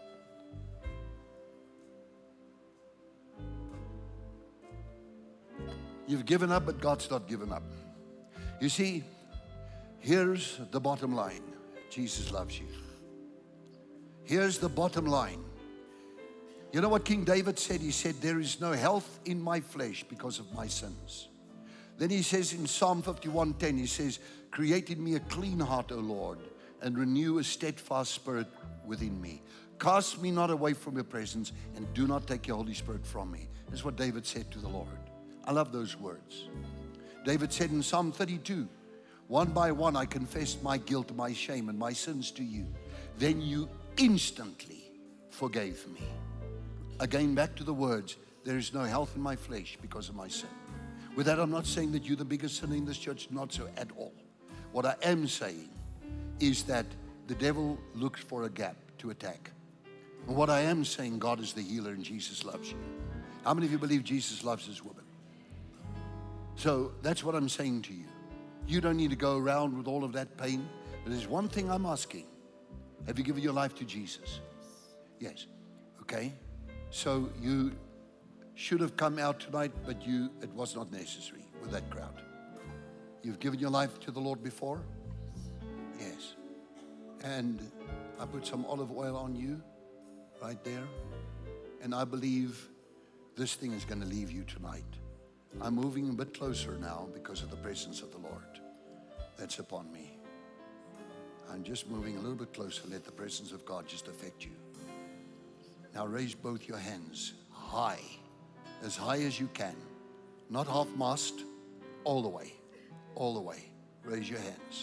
You've given up, but God's not given up. You see, here's the bottom line. Jesus loves you. Here's the bottom line. You know what King David said? He said, there is no health in my flesh because of my sins. Then he says in Psalm fifty-one ten, he says, create in me a clean heart, O Lord, and renew a steadfast spirit within me. Cast me not away from your presence, and do not take your Holy Spirit from me. That's what David said to the Lord. I love those words. David said in Psalm thirty-two, one by one I confessed my guilt, my shame, and my sins to you. Then you instantly forgave me. Again, back to the words, there is no health in my flesh because of my sin. With that, I'm not saying that you're the biggest sinner in this church, not so at all. What I am saying is that the devil looks for a gap to attack. And what I am saying, God is the healer and Jesus loves you. How many of you believe Jesus loves this woman? So that's what I'm saying to you. You don't need to go around with all of that pain. But there's one thing I'm asking. Have you given your life to Jesus? Yes. Okay. So you should have come out tonight, but you it was not necessary with that crowd. You've given your life to the Lord before? Yes. And I put some olive oil on you right there. And I believe this thing is going to leave you tonight. I'm moving a bit closer now because of the presence of the Lord that's upon me. I'm just moving a little bit closer. Let the presence of God just affect you. Now raise both your hands high, as high as you can. Not half-mast, all the way, all the way. Raise your hands.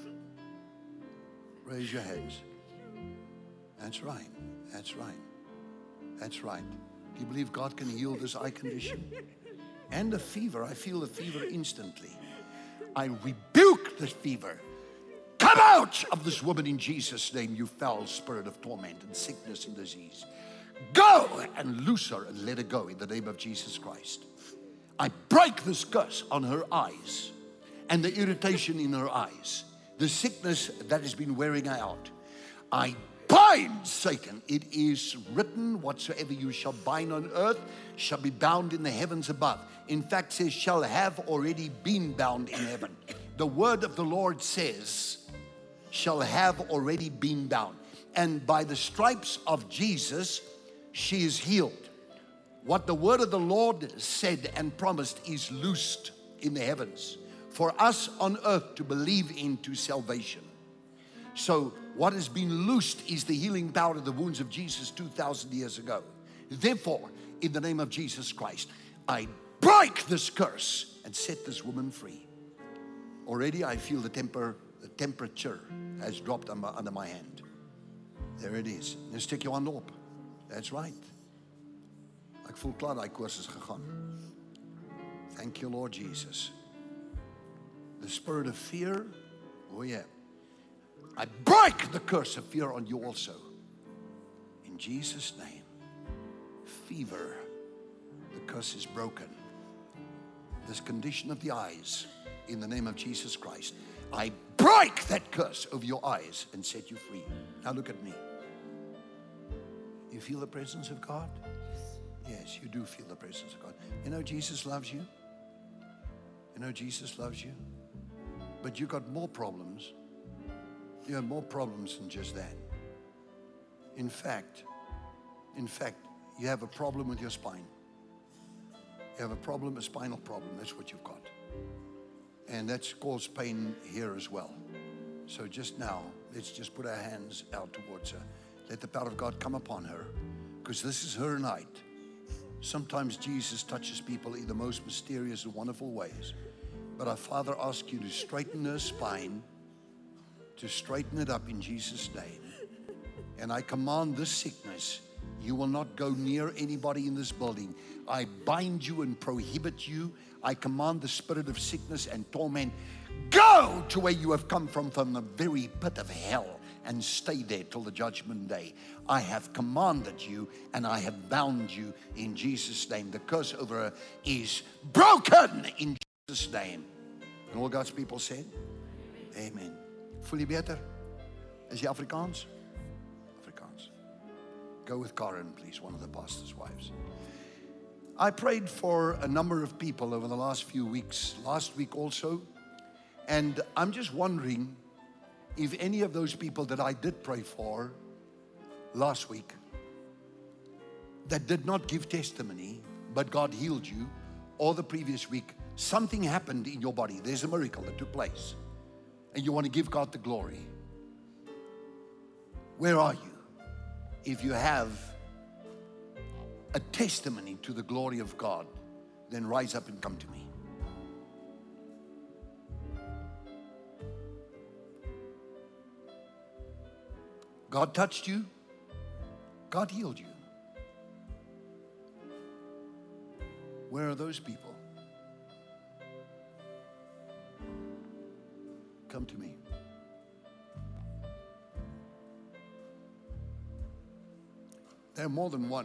Raise your hands. That's right, that's right, that's right. Do you believe God can heal this eye condition? And the fever, I feel the fever instantly. I rebuke this fever. Come out of this woman in Jesus' name, you foul spirit of torment and sickness and disease. Go and loose her and let her go in the name of Jesus Christ. I break this curse on her eyes and the irritation in her eyes, the sickness that has been wearing her out. I bind Satan. It is written, whatsoever you shall bind on earth shall be bound in the heavens above. In fact, says shall have already been bound in heaven. The word of the Lord says shall have already been bound. And by the stripes of Jesus, she is healed. What the word of the Lord said and promised is loosed in the heavens for us on earth to believe into salvation. So what has been loosed is the healing power of the wounds of Jesus two thousand years ago. Therefore, in the name of Jesus Christ, I break this curse and set this woman free. Already I feel the temper, the temperature has dropped under, under my hand. There it is. Nou steek jou hande op. That's right. Ek voel klaar daai koers is gegaan. Thank you, Lord Jesus. The spirit of fear, oh yeah. I break the curse of fear on you also. In Jesus' name. Fever, the curse is broken. This condition of the eyes, in the name of Jesus Christ, I break that curse over your eyes and set you free. Now look at me. You feel the presence of God? Yes, you do feel the presence of God. You know Jesus loves you. You know Jesus loves you. But you got more problems. You have more problems than just that. In fact, in fact, you have a problem with your spine. You have a problem, a spinal problem. That's what you've got. And that's caused pain here as well. So just now, let's just put our hands out towards her. Let the power of God come upon her, because this is her night. Sometimes Jesus touches people in the most mysterious and wonderful ways. But our Father asks you to straighten her spine, to straighten it up in Jesus' name. And I command this sickness, you will not go near anybody in this building. I bind you and prohibit you. I command the spirit of sickness and torment, go to where you have come from, from the very pit of hell, and stay there till the judgment day. I have commanded you and I have bound you in Jesus' name. The curse over her is broken in Jesus' name. And all God's people said, amen. Voel jy beter? Is jy Afrikaans? Afrikaans. Go with Karen, please, one of the pastor's wives. I prayed for a number of people over the last few weeks, last week also, and I'm just wondering if any of those people that I did pray for last week that did not give testimony, but God healed you, or the previous week, something happened in your body. There's a miracle that took place, and you want to give God the glory. Where are you? If you have a testimony to the glory of God, then rise up and come to me. God touched you. God healed you. Where are those people? Come to me. There are more than one.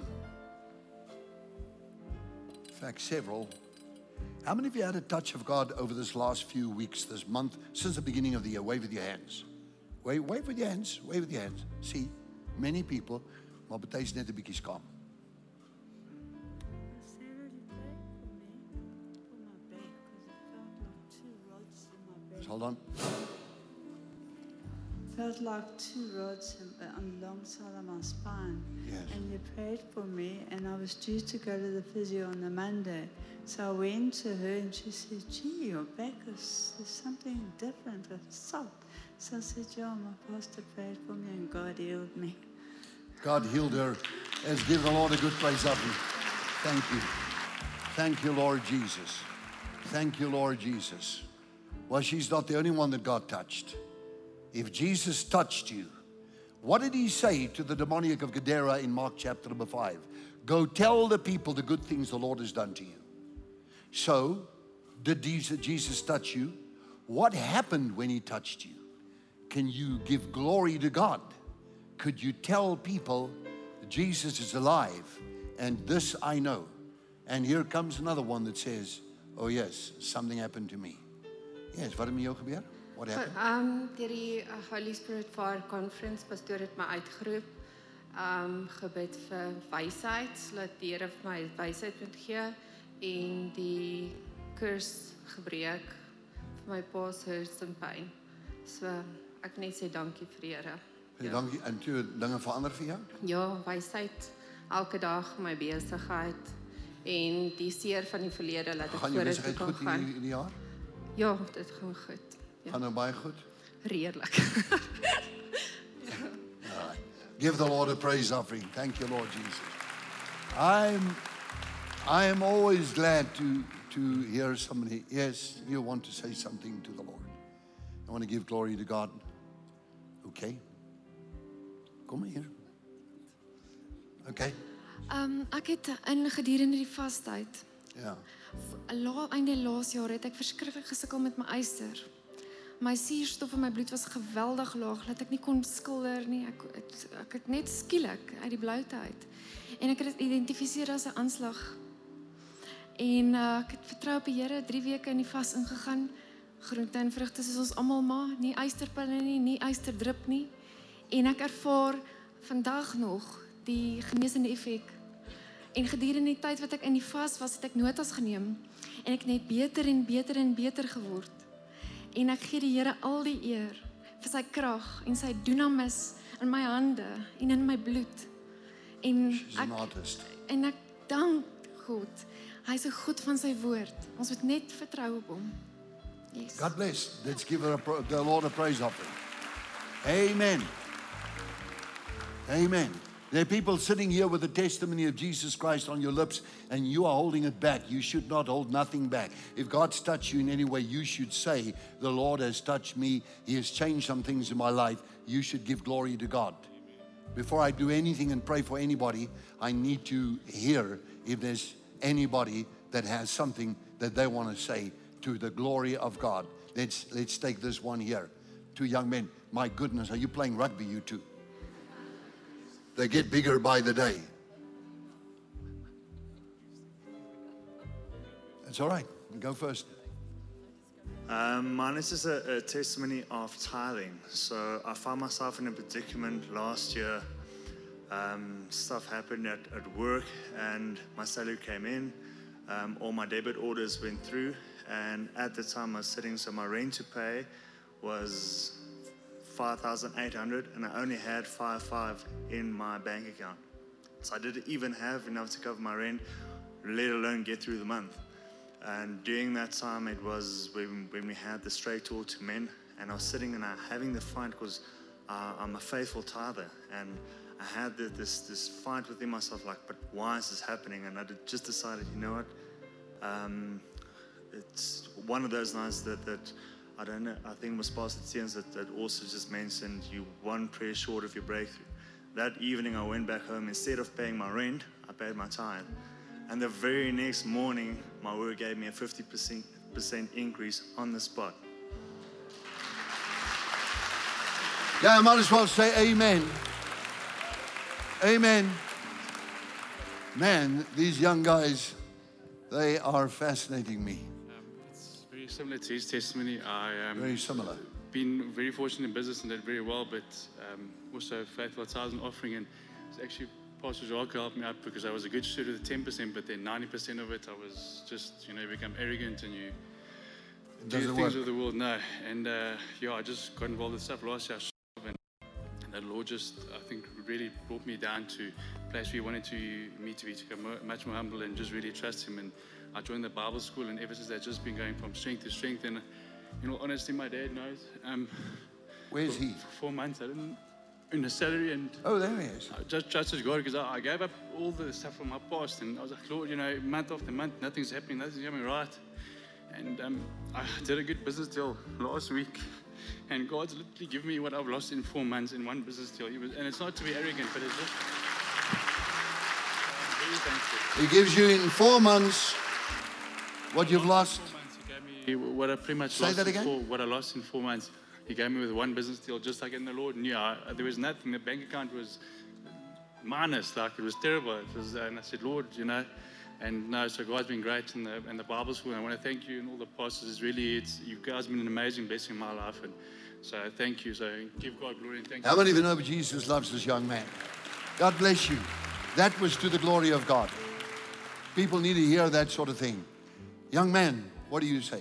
In fact, several. How many of you had a touch of God over this last few weeks, this month, since the beginning of the year? Wave with your hands. Wave, wave with your hands. Wave with your hands. See, many people, maar party is net 'n bietjie skaam. Hold on. Felt like two rods on the long side of my spine. Yes. And you prayed for me, and I was due to go to the physio on the Monday. So I went to her, and she said, "Gee, your back is there's something different, it's soft." So I said, "Yeah, my pastor prayed for me, and God healed me." God healed her. Let's give the Lord a good praise up. Thank you. Thank you, Lord Jesus. Thank you, Lord Jesus. Well, she's not the only one that God touched. If Jesus touched you, what did he say to the demoniac of Gadara in Mark chapter number five? Go tell the people the good things the Lord has done to you. So, did Jesus touch you? What happened when he touched you? Can you give glory to God? Could you tell people Jesus is alive? And this I know. And here comes another one that says, oh yes, something happened to me. Yes, wat het met jou gebeur? What happened? Um, deur die uh, Holy Spirit Fire Conference, pastoor het my uitgeroep, um, gebed vir wysheid, sodat die Here vir my wysheid moet gee, en die curse gebreek vir my pa's hurts and pain. So, ek net sê dankie vir die Here. Ja. Dankie, en toe dinge verander vir jou? Ja, wysheid, elke dag my besigheid, en die seer van die verlede, laat ek Gaan jou vorentoe besigheid kan goed in gaan. die, in die jaar? Ja, dit gaan goed. Ja. Gaan nou baie goed? Redelik. All right. Give the Lord a praise offering. Thank you, Lord Jesus. I'm, I am always glad to, to hear somebody. Yes, you want to say something to the Lord. I want to give glory to God. Okay. Kom hier. Okay. Um, ek het in gedurende die vastyd, Ja. la, einde laas jaar het ek verskriklik gesukkel met my yster. My suurstof in my bloed was geweldig laag, dat ek nie kon skilder nie. Ek, het, ek het net skielik uit die bloute uit. En ek het dit identifiseer as 'n aanslag. En uh, ek het vertrou op die Here, drie weke in die vas ingegaan. Groente en vrugte soos ons almal maar, nie ysterpille nie, nie ysterdrip nie. En ek ervaar vandag nog die genesende effek. En gedurende die tyd wat ek in die vas was, het ek notas geneem. En ek het net beter en beter en beter geword. En ek gee die Here al die eer vir sy krag en sy dunamis in my hande en in my bloed. En She's an ek, artist. en ek dank God. Hy is so goed van sy woord. Ons moet net vertrou op hom. Yes. God bless. Let's give her a, pro- the Lord a praise offering. Amen. Amen. There are people sitting here with the testimony of Jesus Christ on your lips, and you are holding it back. You should not hold nothing back. If God's touched you in any way, you should say, the Lord has touched me. He has changed some things in my life. You should give glory to God. Before I do anything and pray for anybody, I need to hear if there's anybody that has something that they want to say to the glory of God. Let's, let's take this one here. Two young men. My goodness, are you playing rugby, you two? They get bigger by the day. It's all right. Go first. Um, mine is just a, a testimony of tithing. So I found myself in a predicament last year. Um, stuff happened at, at work and my salary came in. Um, all my debit orders went through. And at the time I was sitting, so my rent to pay was five thousand eight hundred and I only had five thousand five hundred in my bank account. So I didn't even have enough to cover my rent, let alone get through the month. And during that time, it was when, when we had the straight talk to men, and I was sitting and I having the fight because uh, I'm a faithful tither, and I had the, this this fight within myself, like, but why is this happening? And I did, just decided, you know what, um, it's one of those nights that, that I don't know, I think it was Pastor Tiens that, that also just mentioned you one prayer short of your breakthrough. That evening I went back home, instead of paying my rent, I paid my tithe. And the very next morning, my work gave me a fifty percent increase on the spot. Yeah, I might as well say amen. Amen. Man, these young guys, they are fascinating me. Um, it's very similar to his testimony. I um, Very similar. been very fortunate in business and did very well, but um, also faithful tithes and offering. And it's actually Pastor Jacques helped me out because I was a good student with ten percent, but then ninety percent of it, I was just, you know, you become arrogant and you do Doesn't things work. of the world. No. And uh, yeah, I just got involved with stuff last year. And, and the Lord just, I think, really brought me down to a place where He wanted to, me to be to become much more humble and just really trust Him. And I joined the Bible school, and ever since that's just been going from strength to strength. And, you know, honestly, my dad knows. Um, Where's he? For four months, I didn't earn a salary, and Oh, there he is. I just trusted God because I, I gave up all the stuff from my past, and I was like, Lord, you know, month after month, nothing's happening, nothing's going right. And um, I did a good business deal last week, and God's literally given me what I've lost in four months in one business deal. He was, and it's not to be arrogant, but it's just, I'm very thankful. He gives you in four months what you've lost. Four months, He gave me what I pretty much Say lost that in again? four, what I lost in four months. He gave me with one business deal, just like in the Lord knew. I, there was nothing. The bank account was minus, like it was terrible. It was, and I said, Lord, you know, and no, so God's been great in the, in the Bible school. And I want to thank you and all the pastors. It's really, it's, you guys have been an amazing blessing in my life. And so thank you. So give God glory and thank How you. many of you know Jesus loves this young man? God bless you. That was to the glory of God. People need to hear that sort of thing. Young man, what do you say?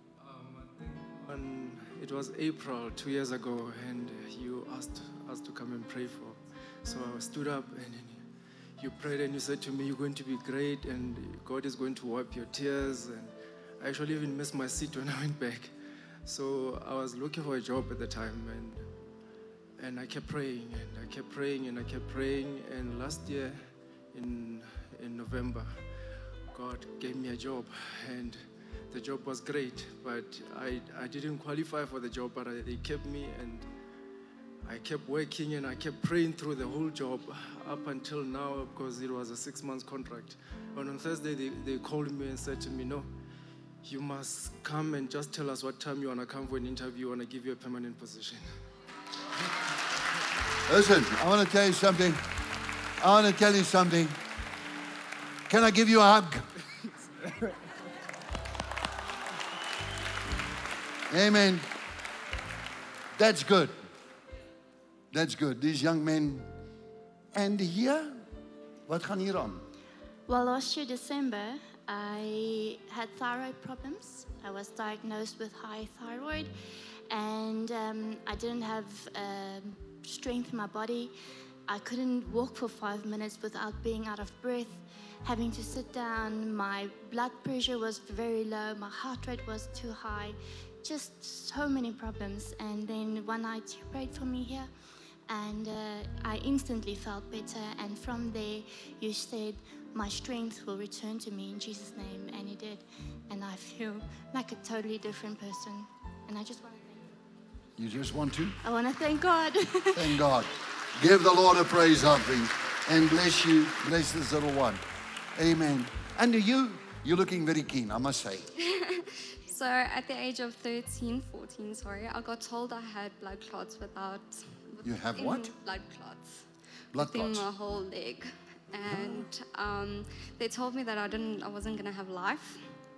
Um, it was April two years ago, and you asked us to come and pray for. So I stood up and you prayed and you said to me, you're going to be great and God is going to wipe your tears. And I actually even missed my seat when I went back. So I was looking for a job at the time, and and I kept praying and I kept praying and I kept praying. And last year in in November, God gave me a job, and the job was great, but I, I didn't qualify for the job, but I, they kept me, and I kept working and I kept praying through the whole job up until now, because it was a six months contract. And on Thursday, they, they called me and said to me, no, you must come and just tell us what time you want to come for an interview. I want to give you a permanent position. Listen, I want to tell you something. I want to tell you something. Can I give you a hug? Amen. That's good. That's good. These young men. And here, wat gaan hier aan? Well, last year, December, I had thyroid problems. I was diagnosed with high thyroid, and um, I didn't have um, strength in my body. I couldn't walk for five minutes without being out of breath, having to sit down. My blood pressure was very low. My heart rate was too high. Just so many problems. And then one night you prayed for me here, and uh, I instantly felt better. And from there, you said, my strength will return to me in Jesus' name. And it did. And I feel like a totally different person. And I just want to thank you. You just want to? I want to thank God. Thank God. Give the Lord a praise offering and bless you. Bless this little one. Amen. And you, you're looking very keen, I must say. So at the age of thirteen, fourteen, sorry, I got told I had blood clots without... You have within what? Blood clots. Blood within clots. my whole leg. And um, they told me that I, didn't, I wasn't going to have life.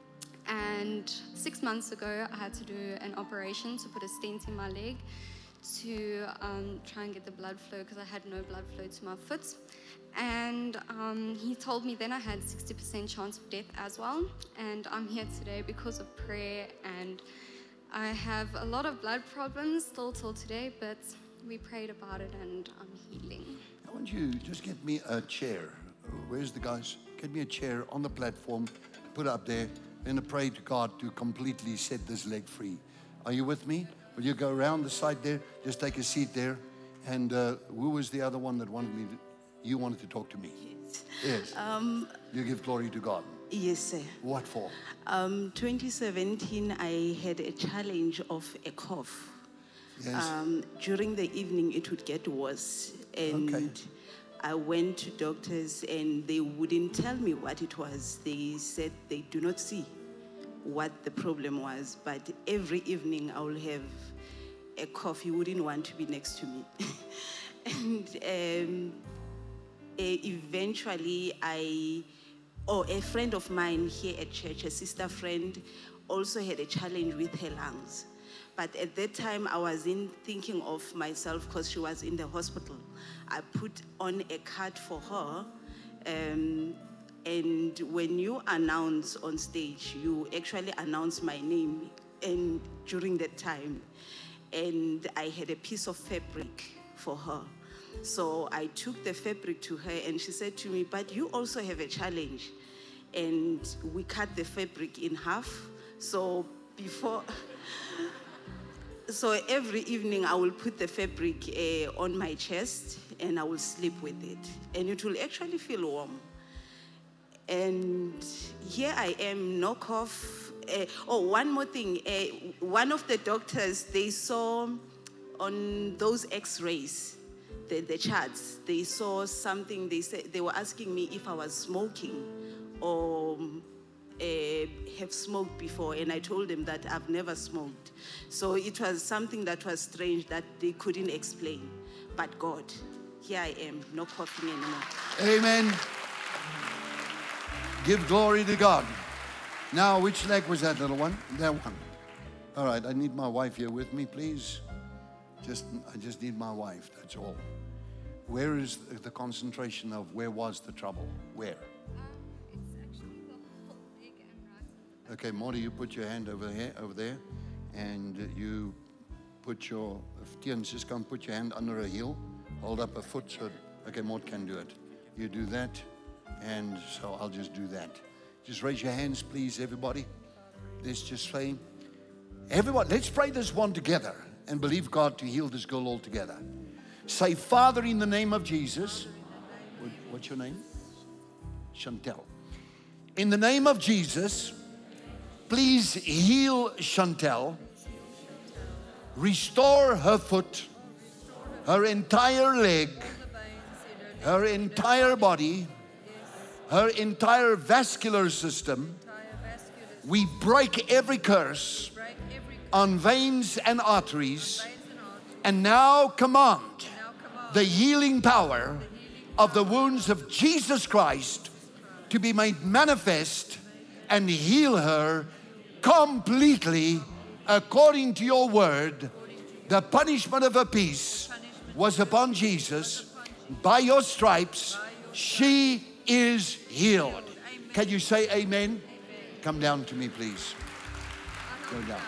And six months ago, I had to do an operation to put a stent in my leg to um, try and get the blood flow because I had no blood flow to my foot. And um, he told me then I had sixty percent chance of death as well. And I'm here today because of prayer. And I have a lot of blood problems still till today, but we prayed about it and I'm healing. I want you to just get me a chair. Where's the guys? Get me a chair on the platform, put it up there, and I pray to God to completely set this leg free. Are you with me? Will you go around the side there? Just take a seat there. And uh, who was the other one that wanted me to, you wanted to talk to me? Yes. Yes. Um, you give glory to God. Yes, sir. What for? Um, twenty seventeen, I had a challenge of a cough. Yes. Um, during the evening, it would get worse. And Okay. I went to doctors and they wouldn't tell me what it was. They said they do not see what the problem was. But every evening I will have a cough. You wouldn't want to be next to me. And um, eh, eventually I, oh, a friend of mine here at church, a sister friend, also had a challenge with her lungs. But at that time, I wasn't thinking of myself because she was in the hospital. I put on a card for her. Um, and when you announce on stage, you actually announce my name and during that time. And I had a piece of fabric for her. So I took the fabric to her and she said to me, but you also have a challenge. And we cut the fabric in half. So before... So every evening I will put the fabric uh, on my chest and I will sleep with it. And it will actually feel warm. And here I am, no cough. Uh, oh, one more thing. Uh, one of the doctors, they saw on those x-rays, the, the charts, they saw something, they said, they were asking me if I was smoking or Uh, have smoked before, and I told them that I've never smoked. So it was something that was strange that they couldn't explain. But God, here I am, no coughing anymore. Amen. Give glory to God. Now, which leg was that, little one? That one. All right, I need my wife here with me, please. Just, I just need my wife, that's all. Where is the concentration of where was the trouble? Where? Okay, Morty, you put your hand over here, over there, and you put your, Tian, just come put your hand under a heel, hold up a foot, so, okay, Mort can do it. You do that, and so I'll just do that. Just raise your hands, please, everybody. Let's just say, everyone, let's pray this one together and believe God to heal this girl altogether. Say, Father, in the name of Jesus, what, what's your name? Chantel. In the name of Jesus, please heal Chantel, restore her foot, her entire leg, her entire body, her entire vascular system. We break every curse on veins and arteries, and now command the healing power of the wounds of Jesus Christ to be made manifest and heal her completely according to your word. The punishment of her peace was upon Jesus. By your stripes, she is healed. Can you say amen? Come down to me, please. Go down.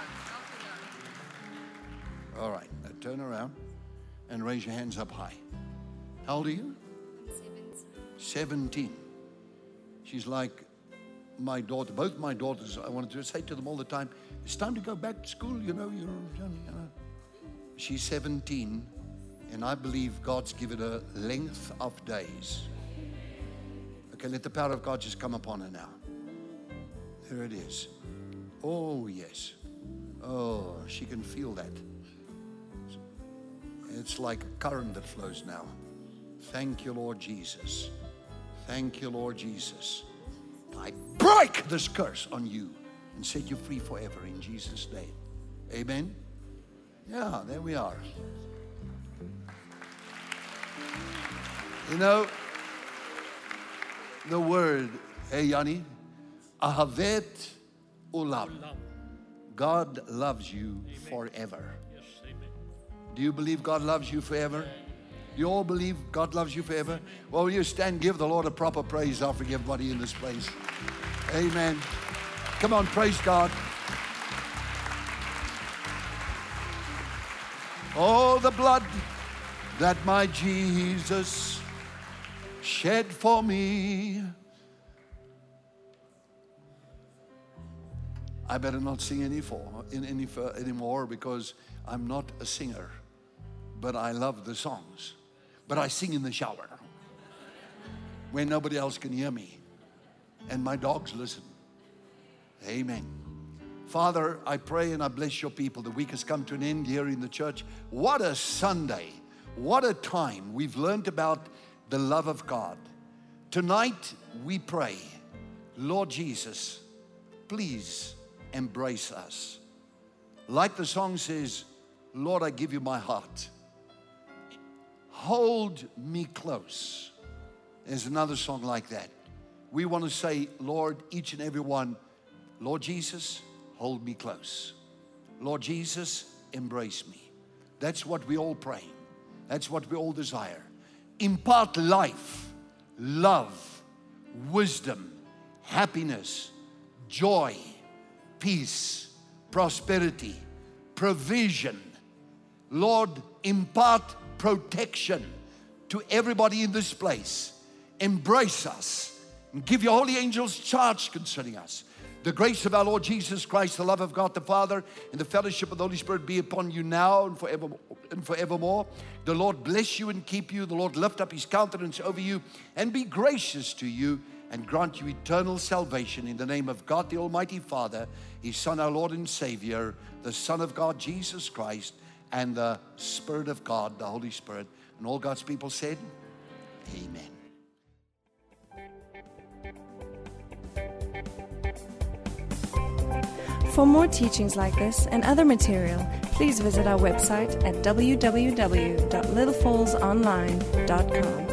All right, now turn around and raise your hands up high. How old are you? seventeen. She's like my daughter, both my daughters. I wanted to say to them all the time, it's time to go back to school, you know, you're, you know. She's seventeen, and I believe God's given her length of days. Okay, let the power of God just come upon her now. There it is. Oh, yes. Oh, she can feel that. It's like a current that flows now. Thank you, Lord Jesus. Thank you, Lord Jesus. I break this curse on you and set you free forever in Jesus' name. Amen. Yeah, there we are. You know, the word, hey Yanni, Ahavet Ulam. God loves you forever. Do you believe God loves you forever? Do you all believe God loves you forever? Well, will you stand, give the Lord a proper praise offering, everybody in this place. Amen. Come on, praise God. Oh, the blood that my Jesus shed for me. I better not sing any for, in, any for, anymore because I'm not a singer. But I love the songs. But I sing in the shower when nobody else can hear me. And my dogs listen. Amen. Father, I pray and I bless your people. The week has come to an end here in the church. What a Sunday. What a time. We've learned about the love of God. Tonight we pray, Lord Jesus, please embrace us. Like the song says, Lord, I give you my heart. Hold me close. There's another song like that. We want to say, Lord, each and every one, Lord Jesus, hold me close. Lord Jesus, embrace me. That's what we all pray. That's what we all desire. Impart life, love, wisdom, happiness, joy, peace, prosperity, provision. Lord, impart protection to everybody in this place. Embrace us and give your holy angels charge concerning us. The grace of our Lord Jesus Christ, the love of God the Father, and the fellowship of the Holy Spirit be upon you now and forever and forevermore. The Lord bless you and keep you. The Lord lift up his countenance over you and be gracious to you and grant you eternal salvation in the name of God the Almighty Father, his Son, our Lord and Savior, the Son of God, Jesus Christ, and the Spirit of God, the Holy Spirit. And all God's people said, amen. For more teachings like this and other material, please visit our website at w w w dot little falls online dot com.